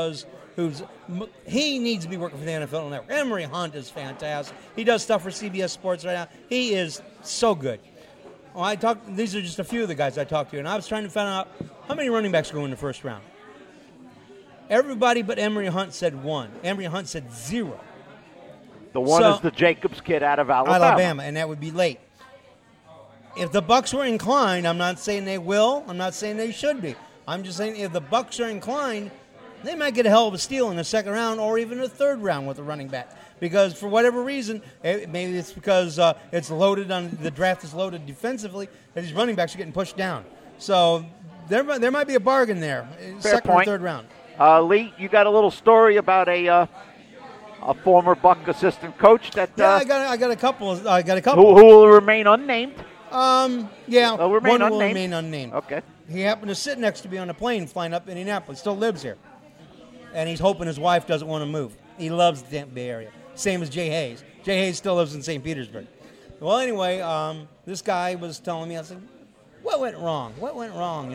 he needs to be working for the NFL Network. Emory Hunt is fantastic. He does stuff for CBS Sports right now. He is so good. Well, these are just a few of the guys I talked to, and I was trying to find out how many running backs go in the first round. Everybody but Emory Hunt said 1. Emory Hunt said 0. The one is the Jacobs kid out of Alabama, and that would be late. If the Bucs were inclined, I'm not saying they will. I'm not saying they should be. I'm just saying if the Bucs are inclined, they might get a hell of a steal in the second round or even the third round with a running back. Because for whatever reason, maybe it's because it's loaded the draft is loaded defensively, that these running backs are getting pushed down. So there might be a bargain there, second or third round. Lee, you got a little story about a former Buck assistant coach that. Yeah, I got a couple. Who will remain unnamed. One will remain unnamed. Okay. He happened to sit next to me on a plane flying up Indianapolis. Still lives here. And he's hoping his wife doesn't want to move. He loves the Tampa Bay area. Same as Jay Hayes. Jay Hayes still lives in St. Petersburg. Well, anyway, this guy was telling me, I said, what went wrong? What went wrong,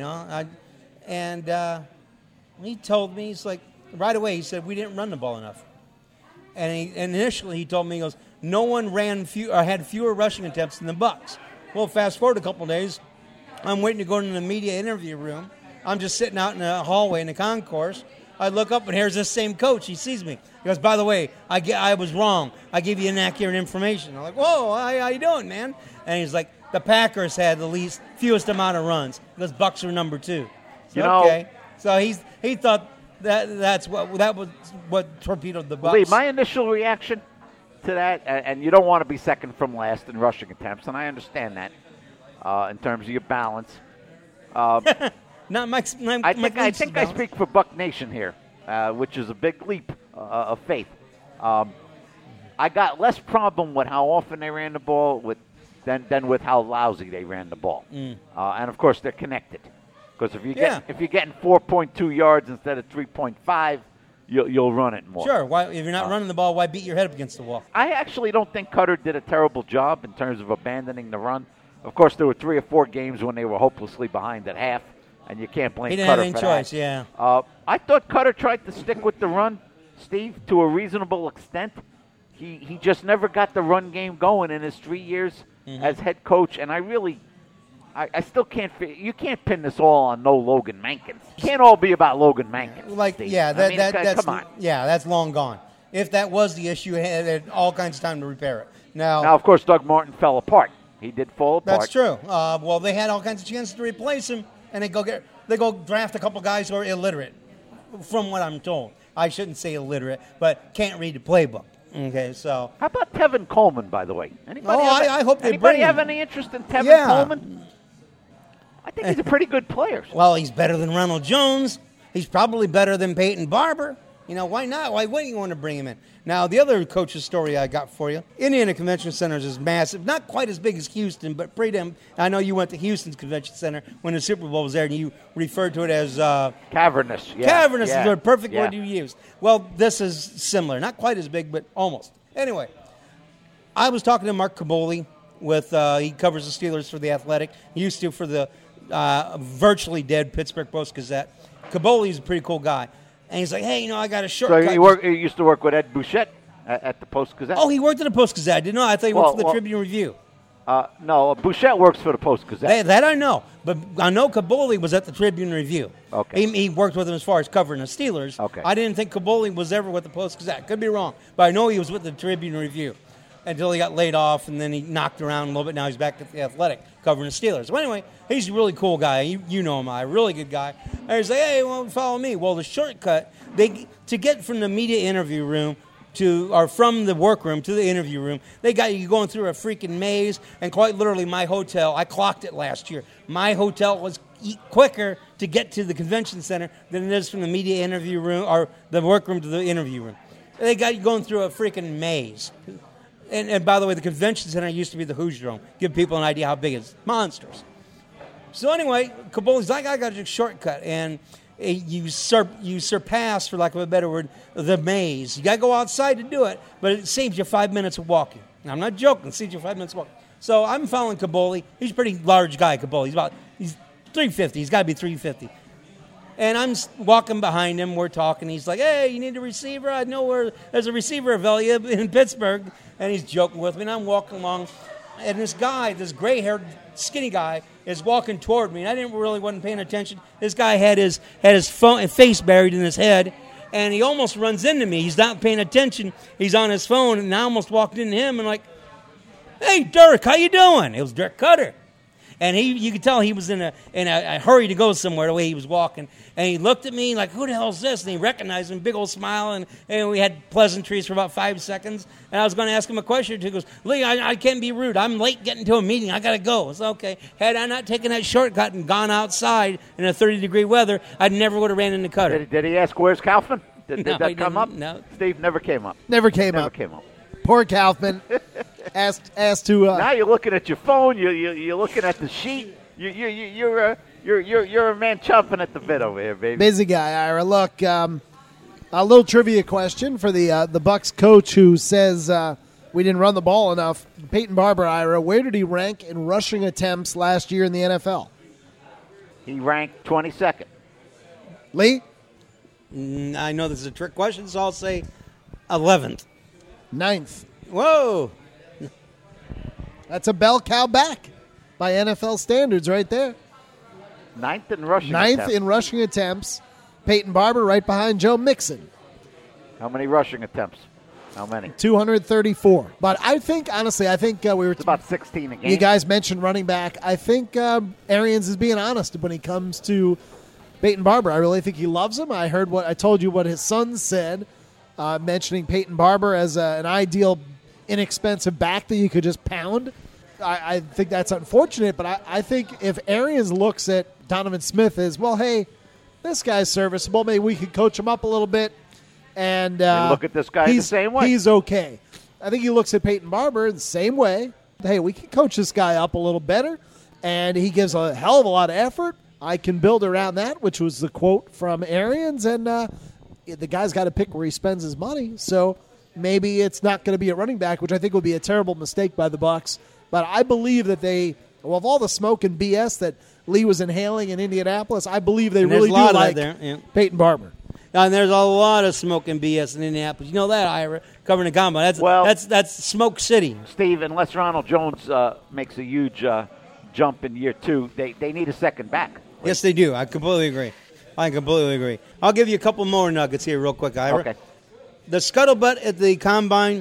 he told me, he's like, right away, he said, we didn't run the ball enough. And initially he told me, he goes, no one had fewer rushing attempts than the Bucs. Well, fast forward a couple of days, I'm waiting to go into the media interview room. I'm just sitting out in the hallway in the concourse. I look up, and here's this same coach. He sees me. He goes, by the way, I was wrong. I gave you inaccurate information. I'm like, whoa, how you doing, man? And he's like, the Packers had the fewest amount of runs. Those Bucs are number 2. So, okay. So he thought that was what torpedoed the Bucs. Lee, my initial reaction to that, and you don't want to be second from last in rushing attempts, and I understand that in terms of your balance. I think I speak for Buck Nation here, which is a big leap of faith. I got less problem with how often they ran the ball than with how lousy they ran the ball. And of course they're connected, because if you're getting 4.2 yards instead of 3.5, you'll run it more. Sure. Why, if you're not running the ball, why beat your head up against the wall? I actually don't think Cutter did a terrible job in terms of abandoning the run. Of course, there were 3 or 4 games when they were hopelessly behind at half, and you can't blame Cutter for that. He didn't have any choice, yeah. I thought Cutter tried to stick with the run, Steve, to a reasonable extent. He just never got the run game going in his 3 years as head coach, and I still can't. You can't pin this all on no Logan Mankins. It can't all be about Logan Mankins. That's come on. Yeah, that's long gone. If that was the issue, he had all kinds of time to repair it. Now, of course, Doug Martin fell apart. He did fall apart. That's true. Well, they had all kinds of chances to replace him, and they go draft a couple guys who are illiterate, from what I'm told. I shouldn't say illiterate, but can't read the playbook. Okay, so how about Tevin Coleman? By the way, I hope they anybody bring him. Have any interest in Tevin Coleman? I think he's a pretty good player. Well, he's better than Ronald Jones. He's probably better than Peyton Barber. Why not? Why wouldn't you want to bring him in? Now, the other coach's story I got for you, Indiana Convention Center is massive. Not quite as big as Houston, but pretty damn. I know you went to Houston's Convention Center when the Super Bowl was there, and you referred to it as cavernous. Yeah. Cavernous is the perfect word you used. Well, this is similar. Not quite as big, but almost. Anyway, I was talking to Mark Caboli he covers the Steelers for The Athletic. He used to for the virtually dead Pittsburgh Post-Gazette. Caboli's a pretty cool guy. And he's like, hey, I got a shortcut. So he used to work with Ed Bouchette at the Post-Gazette? Oh, he worked at the Post-Gazette. I didn't know. I thought he worked for the Tribune Review. No, Bouchette works for the Post-Gazette. That I know. But I know Caboli was at the Tribune Review. Okay. He worked with him as far as covering the Steelers. Okay. I didn't think Caboli was ever with the Post-Gazette. Could be wrong. But I know he was with the Tribune Review until he got laid off, and then he knocked around a little bit. Now he's back at the Athletic covering the Steelers. Well, anyway, he's a really cool guy. You know him, a really good guy. And he's like, hey, well, follow me. Well, the shortcut, to get from the media interview room from the workroom to the interview room, they got you going through a freaking maze, and quite literally my hotel, I clocked it last year. My hotel was quicker to get to the convention center than it is from the media interview room or the workroom to the interview room. They got you going through a freaking maze. And by the way, the convention center used to be the Hoosier Dome. Give people an idea how big it is. Monsters. So anyway, Caboli's like, I got a shortcut, and you surpass, for lack of a better word, the maze. You got to go outside to do it, but it saves you 5 minutes of walking. Now, I'm not joking. It saves you 5 minutes of walking. So I'm following Caboli. He's a pretty large guy, Caboli. He's 350. He's got to be 350. And I'm walking behind him. We're talking. He's like, hey, you need a receiver? I know where there's a receiver available in Pittsburgh. And he's joking with me. And I'm walking along. And this guy, this gray-haired, skinny guy, is walking toward me. And I wasn't paying attention. This guy had his face buried in his head. And he almost runs into me. He's not paying attention. He's on his phone. And I almost walked into him and like, hey, Dirk, how you doing? It was Dirk Cutter. And you could tell he was in a hurry to go somewhere the way he was walking. And he looked at me like, who the hell is this? And he recognized him, big old smile, and we had pleasantries for about 5 seconds. And I was going to ask him a question or two. He goes, Lee, I can't be rude. I'm late getting to a meeting. I got to go. It's okay. Had I not taken that shortcut and gone outside in a 30-degree weather, I never would have ran into Cutter. Did he ask, where's Kaufman? Did that come up? No. Steve, never came up. Never came up. Poor Kaufman. asked to. Now you're looking at your phone. You're looking at the sheet. You're a man chomping at the bit over here, baby. Busy guy, Ira. Look, a little trivia question for the Bucks coach who says we didn't run the ball enough. Peyton Barber, Ira. Where did he rank in rushing attempts last year in the NFL? He ranked 22nd. Lee? I know this is a trick question, so I'll say 11th. 9th. Whoa. That's a bell cow back by NFL standards right there. 9th in rushing attempts. 9th in rushing attempts. Peyton Barber right behind Joe Mixon. How many rushing attempts? How many? 234. But I think, honestly, we were... It's about 16 a game. You guys mentioned running back. I think Arians is being honest when he comes to Peyton Barber. I really think he loves him. I told you what his son said, mentioning Peyton Barber as an ideal inexpensive back that you could just pound. I think that's unfortunate, but I think if Arians looks at Donovan Smith as, well, hey, this guy's serviceable, maybe we could coach him up a little bit. And look at this guy the same way. He's okay. I think he looks at Peyton Barber the same way. Hey, we can coach this guy up a little better, and he gives a hell of a lot of effort. I can build around that, which was the quote from Arians, and the guy's got to pick where he spends his money. So maybe it's not going to be a running back, which I think would be a terrible mistake by the Bucs. But I believe that of all the smoke and BS that Lee was inhaling in Indianapolis, I believe they really do like Peyton Barber. And there's a lot of smoke and BS in Indianapolis. You know that, Ira, covering the combine. That's Smoke City. Steve, unless Ronald Jones makes a huge jump in year 2, they need a second back. Yes, they do. I completely agree. I'll give you a couple more nuggets here real quick, Ira. Okay. The scuttlebutt at the combine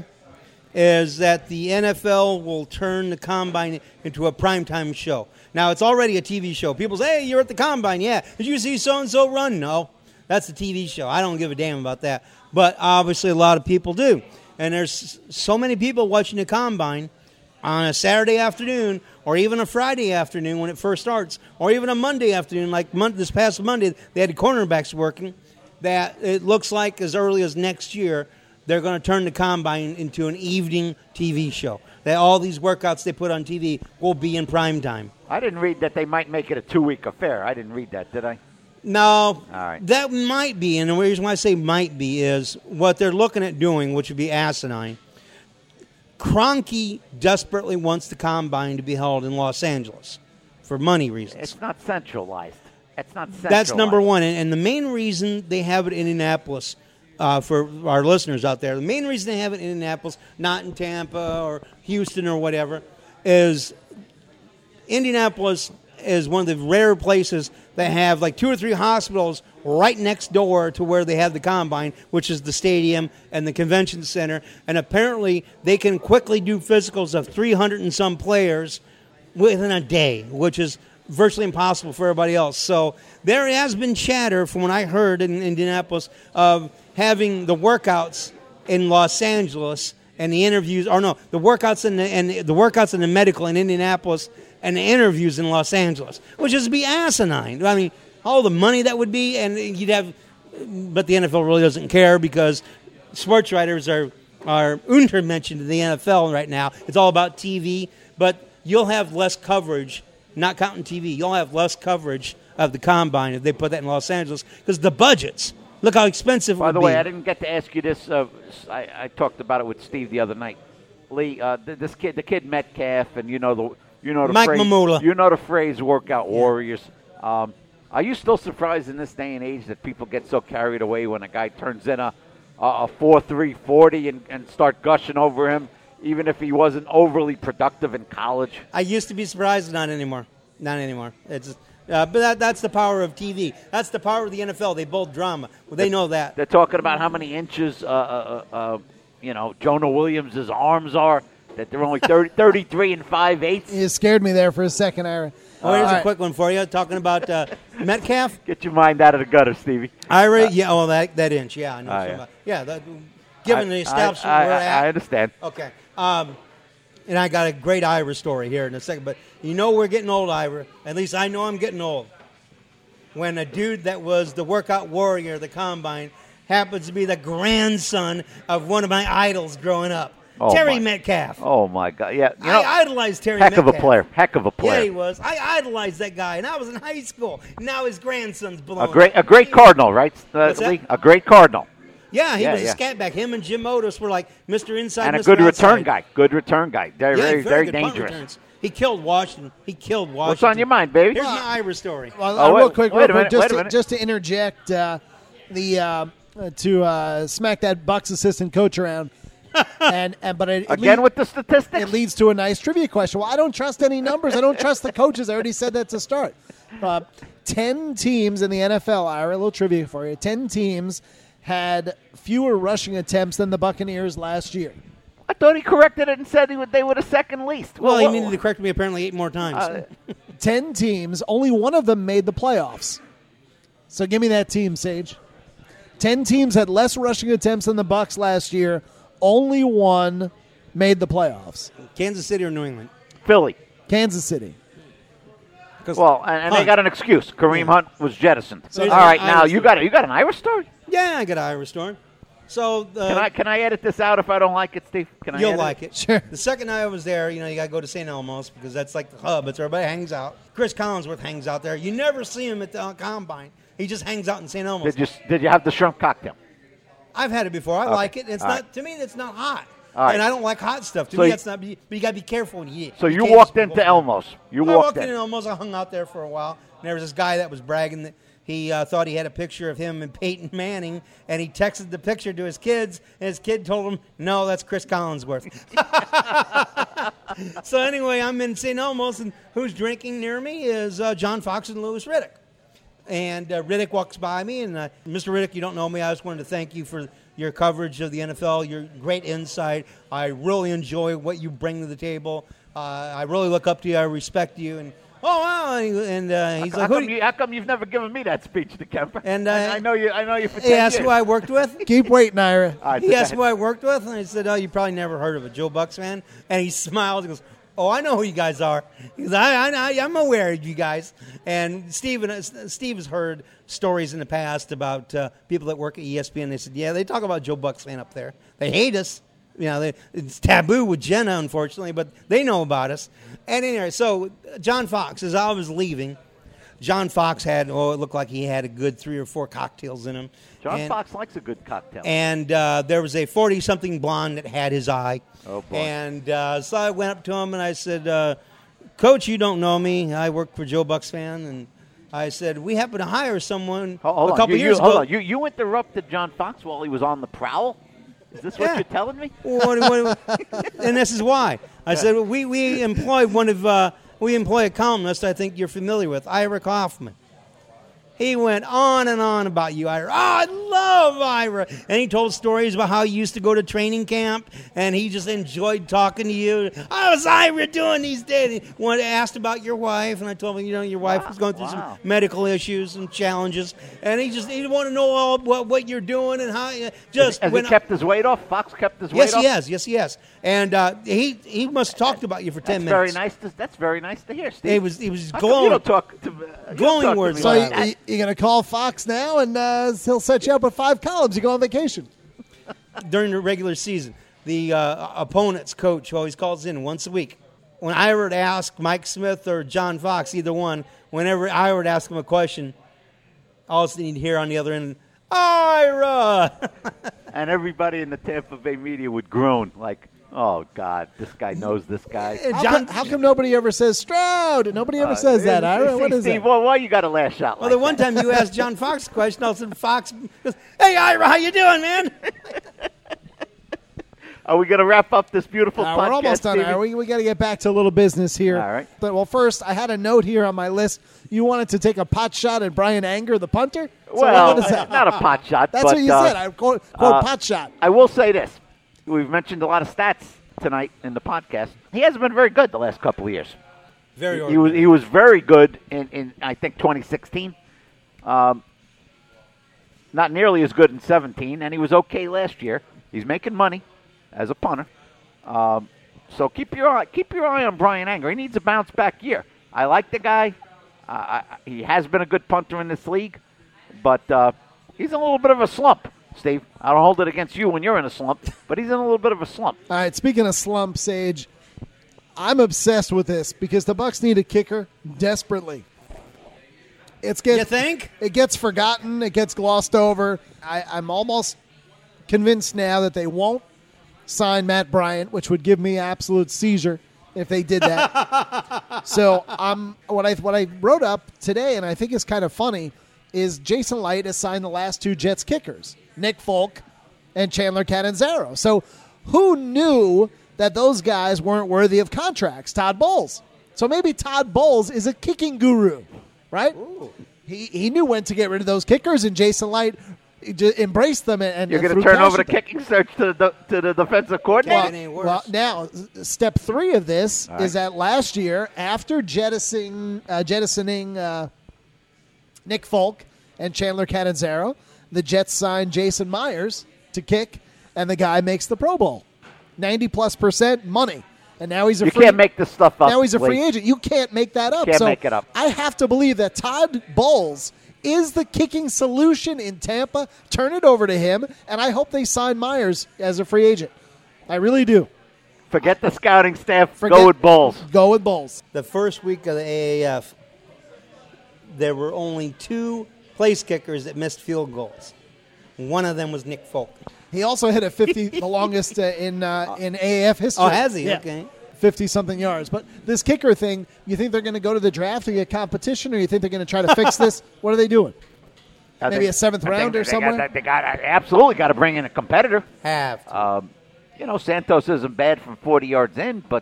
is that the NFL will turn the combine into a primetime show. Now, it's already a TV show. People say, hey, you're at the combine. Yeah. Did you see so-and-so run? No. That's a TV show. I don't give a damn about that. But obviously a lot of people do. And there's so many people watching the combine on a Saturday afternoon or even a Friday afternoon when it first starts or even a Monday afternoon like this past Monday. They had the cornerbacks working that it looks like as early as next year they're going to turn the combine into an evening TV show. That all these workouts they put on TV will be in prime time. I didn't read that they might make it a 2-week affair. I didn't read that, did I? No, all right. That might be, and the reason why I say might be is what they're looking at doing, which would be asinine. Kroenke desperately wants the combine to be held in Los Angeles for money reasons. It's not centralized. That's number one, and the main reason they have it in Indianapolis, for our listeners out there, the main reason they have it in Indianapolis, not in Tampa or Houston or whatever, is Indianapolis is one of the rare places that have like 2 or 3 hospitals right next door to where they have the combine, which is the stadium and the convention center. And apparently they can quickly do physicals of 300 and some players within a day, which is virtually impossible for everybody else. So there has been chatter from what I heard in Indianapolis of having the workouts in Los Angeles and the interviews, or no, the workouts and the workouts in the medical in Indianapolis and the interviews in Los Angeles, which is be asinine. I mean, all the money that would be, and you'd have, but the NFL really doesn't care because sports writers are untermentioned in the NFL right now. It's all about TV, but you'll have less coverage, not counting TV. You'll have less coverage of the combine if they put that in Los Angeles because the budgets. Look how expensive it would be. By the way, I didn't get to ask you this. I talked about it with Steve the other night. Lee, the kid Metcalf, and you know the Mike phrase, Mamula. You know the phrase "workout warriors." Are you still surprised in this day and age that people get so carried away when a guy turns in a 4.3 40 and start gushing over him, even if he wasn't overly productive in college? I used to be surprised, not anymore. Not anymore. It's but that's the power of TV. That's the power of the NFL. They build drama. Well, they know that. They're talking about how many inches, Jonah Williams' arms are. That they're only 33 and 5/8. You scared me there for a second, Ira. Here's a quick one for you. Talking about Metcalf. Get your mind out of the gutter, Stevie. Ira, that inch. Yeah, I know. Given the establishment we're at. I understand. Okay. And I got a great Ira story here in a second. But we're getting old, Ira. At least I know I'm getting old. When a dude that was the workout warrior of the combine happens to be the grandson of one of my idols growing up. Terry Metcalf. Oh, my God. Yeah. I idolized Terry Metcalf. Heck of a player. Yeah, he was. I idolized that guy, and I was in high school. Now his grandson's blowing a great Cardinal, right, Lee? A great Cardinal. Yeah, he was a scat back. Him and Jim Otis were like Mr. Inside, and Mr. a good Outside. Good return guy. Very dangerous. Returns. He killed Washington. What's on your mind, baby? Here's my Ira story. Well, real quick, wait a minute. Just to interject, to smack that Bucks assistant coach around. With the statistics, it leads to a nice trivia question. Well, I don't trust any numbers. I don't trust the coaches. I already said that to start. 10 teams in the NFL. Ira, a little trivia for you. 10 teams had fewer rushing attempts than the Buccaneers last year. I thought he corrected it and said they were the second least. Well, he needed to correct me apparently 8 more times. 10 teams. Only one of them made the playoffs. So give me that team, Sage. 10 teams had less rushing attempts than the Bucs last year. Only one made the playoffs. Kansas City or New England? Philly. Kansas City. Well, and they got an excuse. Kareem Hunt was jettisoned. So all right, now you got an Irish story? Yeah, I got an Irish story. So can I edit this out if I don't like it, Steve? You'll like it. Sure. The second night I was there, you got to go to St. Elmo's because that's like the hub. It's where everybody hangs out. Chris Collinsworth hangs out there. You never see him at the combine. He just hangs out in St. Elmo's. Did you have the shrimp cocktail? I've had it before. I like it. It's not to me. It's not hot, and I don't like hot stuff. To me, that's not. But you got to be careful when you eat. So you walked into Elmo's. I walked in Elmo's. I hung out there for a while. And there was this guy that was bragging that he thought he had a picture of him and Peyton Manning, and he texted the picture to his kids, and his kid told him, "No, that's Chris Collinsworth." So anyway, I'm in St. Elmo's, and who's drinking near me is John Fox and Louis Riddick. And Riddick walks by me, and Mr. Riddick, you don't know me. I just wanted to thank you for your coverage of the NFL, your great insight. I really enjoy what you bring to the table. I really look up to you. I respect you. And wow! And he's like, how come you've never given me that speech to Kemper? And I know you for 10 he asked years. who I worked with. Keep waiting, Ira. He asked who I worked with, and I said, "Oh, you probably never heard of a Joe Bucks fan." And he smiled. He goes, "Oh, I know who you guys are." He goes, I'm aware of you guys. And Steve has heard stories in the past about people that work at ESPN. They said, yeah, they talk about Joe Bucks fan up there. They hate us. It's taboo with Jenna, unfortunately, but they know about us. And anyway, so John Fox, as I was leaving, John Fox had, it looked like he had a good 3 or 4 cocktails in him. John Fox likes a good cocktail. And there was a 40-something blonde that had his eye. Oh, boy. And so I went up to him and I said, Coach, you don't know me. I work for Joe Bucks fan. And I said, we happen to hire someone a couple years ago. Hold on. You interrupted John Fox while he was on the prowl? Is this what you're telling me? And this is why. I said we employ a columnist I think you're familiar with, Ira Kaufman. He went on and on about you, Ira. Oh, I love Ira. And he told stories about how he used to go to training camp, and he just enjoyed talking to you. How's Ira doing these days? He asked about your wife, and I told him, your wife was going through some medical issues and challenges, and he wanted to know all what you're doing and how you just. Has he kept his weight off? Fox kept his weight off? Yes, he has. And he must have talked about you for 10 minutes. That's very nice to hear, Steve. He was How glowing. come you don't talk to glowing words. So you're going to call Fox now, and he'll set you up with 5 columns. You go on vacation. During the regular season, the opponent's coach always calls in once a week. When Ira would ask Mike Smith or John Fox, either one, whenever Ira would ask him a question, all of a sudden you'd hear on the other end, Ira! And everybody in the Tampa Bay media would groan like, oh, God, this guy knows this guy. How come nobody ever says Stroud? Nobody ever says that, Ira. What is Steve, that? well, why you got to lash out Well, like the one time you asked John Fox a question, all of a sudden Fox goes, hey, Ira, how you doing, man? Are we going to wrap up this beautiful podcast, we're almost done, Stevie? Ira. We got to get back to a little business here. All right. But, well, first, I had a note here on my list. You wanted to take a pot shot at Brian Anger, the punter? So Well, what is that? not a pot shot. That's but, what you said. I quote pot shot. I will say this. We've mentioned a lot of stats tonight in the podcast. He hasn't been very good the last couple of years. Very He was very good in I think, 2016. Not nearly as good in 17, and he was okay last year. He's making money as a punter. So keep your eye on Brian Anger. He needs a bounce back year. I like the guy. He has been a good punter in this league, but he's in a little bit of a slump, Steve. I don't hold it against you when you're in a slump, but he's in a little bit of a slump. All right, speaking of slump, Sage, I'm obsessed with this because the Bucs need a kicker desperately. You think? It gets forgotten. It gets glossed over. I'm almost convinced now that they won't sign Matt Bryant, which would give me absolute seizure if they did that. So what I wrote up today, and I think is kind of funny, is Jason Light has signed the last 2 Jets kickers, Nick Folk and Chandler Catanzaro. So who knew that those guys weren't worthy of contracts? Todd Bowles. So maybe Todd Bowles is a kicking guru, right? Ooh. He knew when to get rid of those kickers, and Jason Light embraced them. And you're going to turn over the kicking search to the defensive coordinator. Well, now step 3 of this is that last year, after jettisoning Nick Folk and Chandler Catanzaro, the Jets signed Jason Myers to kick, and the guy makes the Pro Bowl, 90+% money. And now he's a free. You can't make this stuff up. Now he's a free agent. You can't make that up. Can't make it up. I have to believe that Todd Bowles is the kicking solution in Tampa. Turn it over to him, and I hope they sign Myers as a free agent. I really do. Forget the scouting staff. Go with Bowles. Go with Bowles. The first week of the AAF, there were only 2 place kickers that missed field goals. One of them was Nick Folk. He also hit a 50, the longest in AAF history. Oh, has he? Yeah. Okay. 50-something yards. But this kicker thing, you think they're going to go to the draft or get competition, or you think they're going to try to fix this? What are they doing? Maybe a 7th rounder somewhere? They absolutely got to bring in a competitor. Have to. Santos isn't bad from 40 yards in, but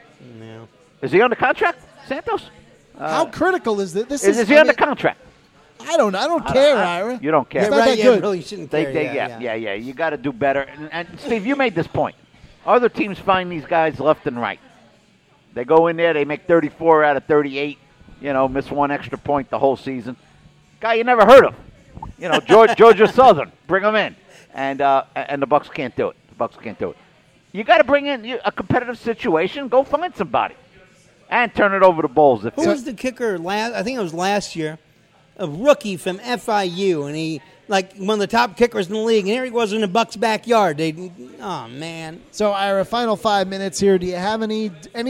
is he under contract, Santos? How critical is this? Is he under contract? I don't care, Ira. You don't care. It's not that good. Really shouldn't care. Yeah. You got to do better. And Steve, you made this point. Other teams find these guys left and right. They go in there, they make 34 out of 38. Miss 1 extra point the whole season. Guy you never heard of. Georgia Southern. Bring him in, and the Bucs can't do it. You got to bring in a competitive situation. Go find somebody, and turn it over to Bowles. Who was the kicker last? I think it was last year. A rookie from FIU, and he one of the top kickers in the league. And here he was in the Bucs' backyard. Oh man! So Ira, final 5 minutes here. Do you have any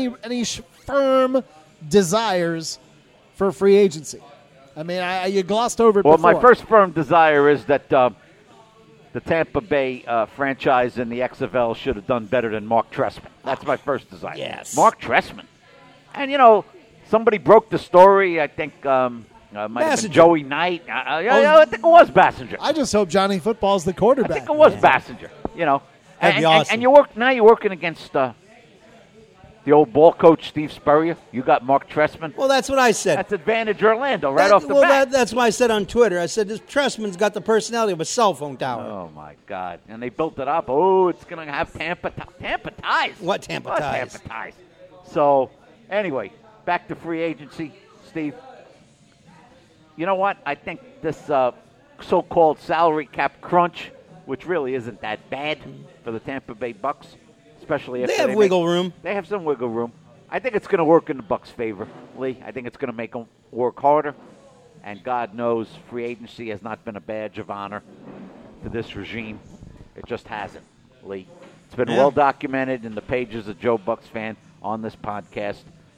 firm desires for free agency? I mean, you glossed over it before. Well, my first firm desire is that the Tampa Bay franchise in the XFL should have done better than Mark Trestman. That's my first desire. Yes, Mark Trestman. And somebody broke the story. I think. Might have been Joey Knight. I think it was Bassinger. I just hope Johnny Football's the quarterback. I think it was Bassinger. That'd be awesome. And you're working against the old ball coach Steve Spurrier. You got Mark Trestman. Well, that's what I said. That's advantage Orlando off the bat. That's what I said on Twitter. I said, this Trestman's got the personality of a cell phone tower. Oh, my God. And they built it up. Oh, it's going to have Tampa ties. What Tampa ties? Tampa ties. So, anyway, back to free agency, Steve. You know what? I think this so-called salary cap crunch, which really isn't that bad for the Tampa Bay Bucks, especially if they have wiggle room. They have some wiggle room. I think it's going to work in the Bucks' favor, Lee. I think it's going to make them work harder. And God knows free agency has not been a badge of honor to this regime. It just hasn't, Lee. It's been well documented in the pages of Joe Bucks Fan on this podcast.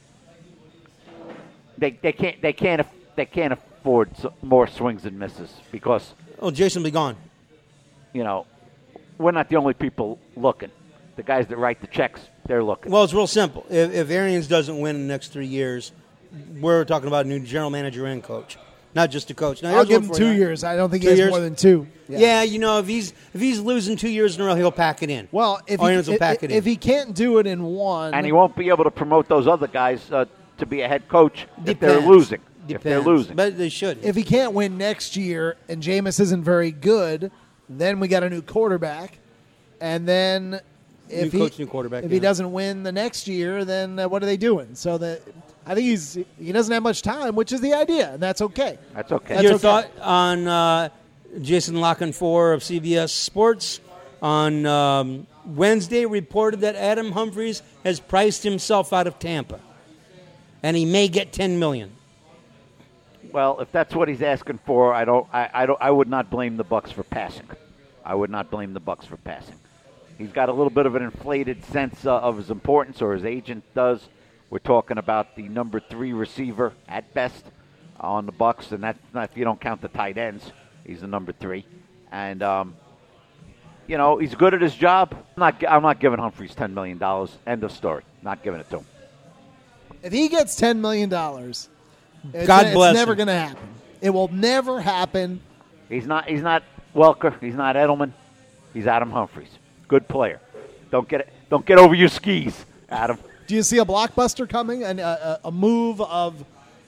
They can't afford more swings and misses because Jason will be gone. You know, we're not the only people looking. The guys that write the checks, they're looking. Well, it's real simple. If Arians doesn't win in the next 3 years, we're talking about a new general manager and coach, not just a coach. Now, I'll give him 2 years. I don't think he has more than 2. Yeah, if he's losing 2 years in a row, he'll pack it in. Well, if he can't do it in one, and he won't be able to promote those other guys to be a head coach if they're losing. Depends. If they're losing, but they should. If he can't win next year and Jameis isn't very good, then we got a new quarterback, and then. If he doesn't win the next year, then what are they doing? So I think he doesn't have much time, which is the idea, and that's okay. That's okay. Your thought on Jason Lockenfor of CBS Sports on Wednesday reported that Adam Humphries has priced himself out of Tampa, and he may get $10 million. Well, if that's what he's asking for, I would not blame the Bucks for passing. I would not blame the Bucks for passing. He's got a little bit of an inflated sense of his importance, or his agent does. We're talking about the number 3 receiver at best on the Bucks, and that's not if you don't count the tight ends. He's the number 3, and he's good at his job. I'm not giving Humphries $10 million. End of story. Not giving it to him. If he gets $10 million, God bless it's never him. going to happen. It will never happen. He's not Welker. He's not Edelman. He's Adam Humphries. Good player. Don't get over your skis, Adam. Do you see a blockbuster coming and a move of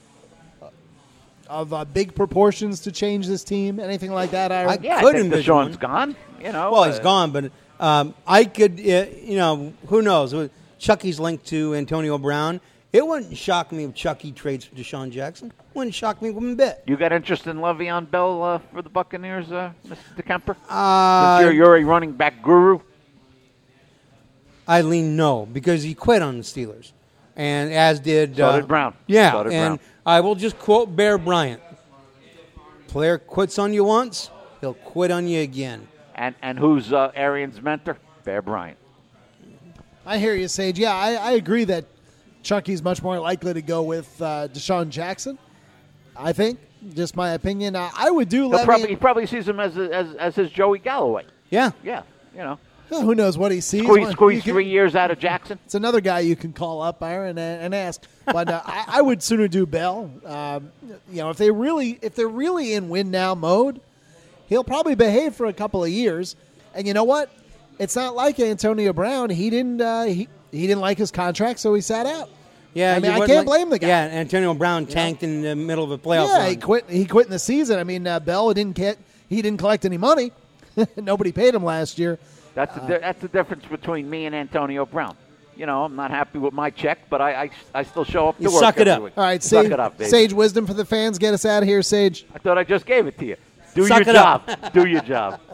big proportions to change this team? Anything like that? I think Deshaun's gone. Well, he's gone, but I could. Who knows? With Chucky's linked to Antonio Brown. It wouldn't shock me if Chucky trades for Deshaun Jackson. Wouldn't shock me one bit. You got interest in Le'Veon Bell for the Buccaneers, Mr. DeKemper? Since you're a running back guru. I lean no, because he quit on the Steelers, and as did Brown. Yeah, so did and Brown. I will just quote Bear Bryant: "Player quits on you once, he'll quit on you again." And who's Arians' mentor? Bear Bryant. I hear you, Sage. Yeah, I agree that Chucky's much more likely to go with Deshaun Jackson. I think, just my opinion. I would do. He probably sees him as his Joey Galloway. Yeah. Well, who knows what he sees? Squeeze 3 years out of Jackson. It's another guy you can call up, Byron, and ask. But I would sooner do Bell. If they're really in win now mode, he'll probably behave for a couple of years. And you know what? It's not like Antonio Brown. He didn't like his contract, so he sat out. Yeah, I can't blame the guy. Yeah, Antonio Brown tanked in the middle of a playoff run. He quit in the season. I mean, Bell didn't collect any money. Nobody paid him last year. That's the difference between me and Antonio Brown. I'm not happy with my check, but I still show up to work. Suck it up. Week. All right, suck it up, baby. Sage wisdom for the fans. Get us out of here, Sage. I thought I just gave it to you. Do your job. Do your job.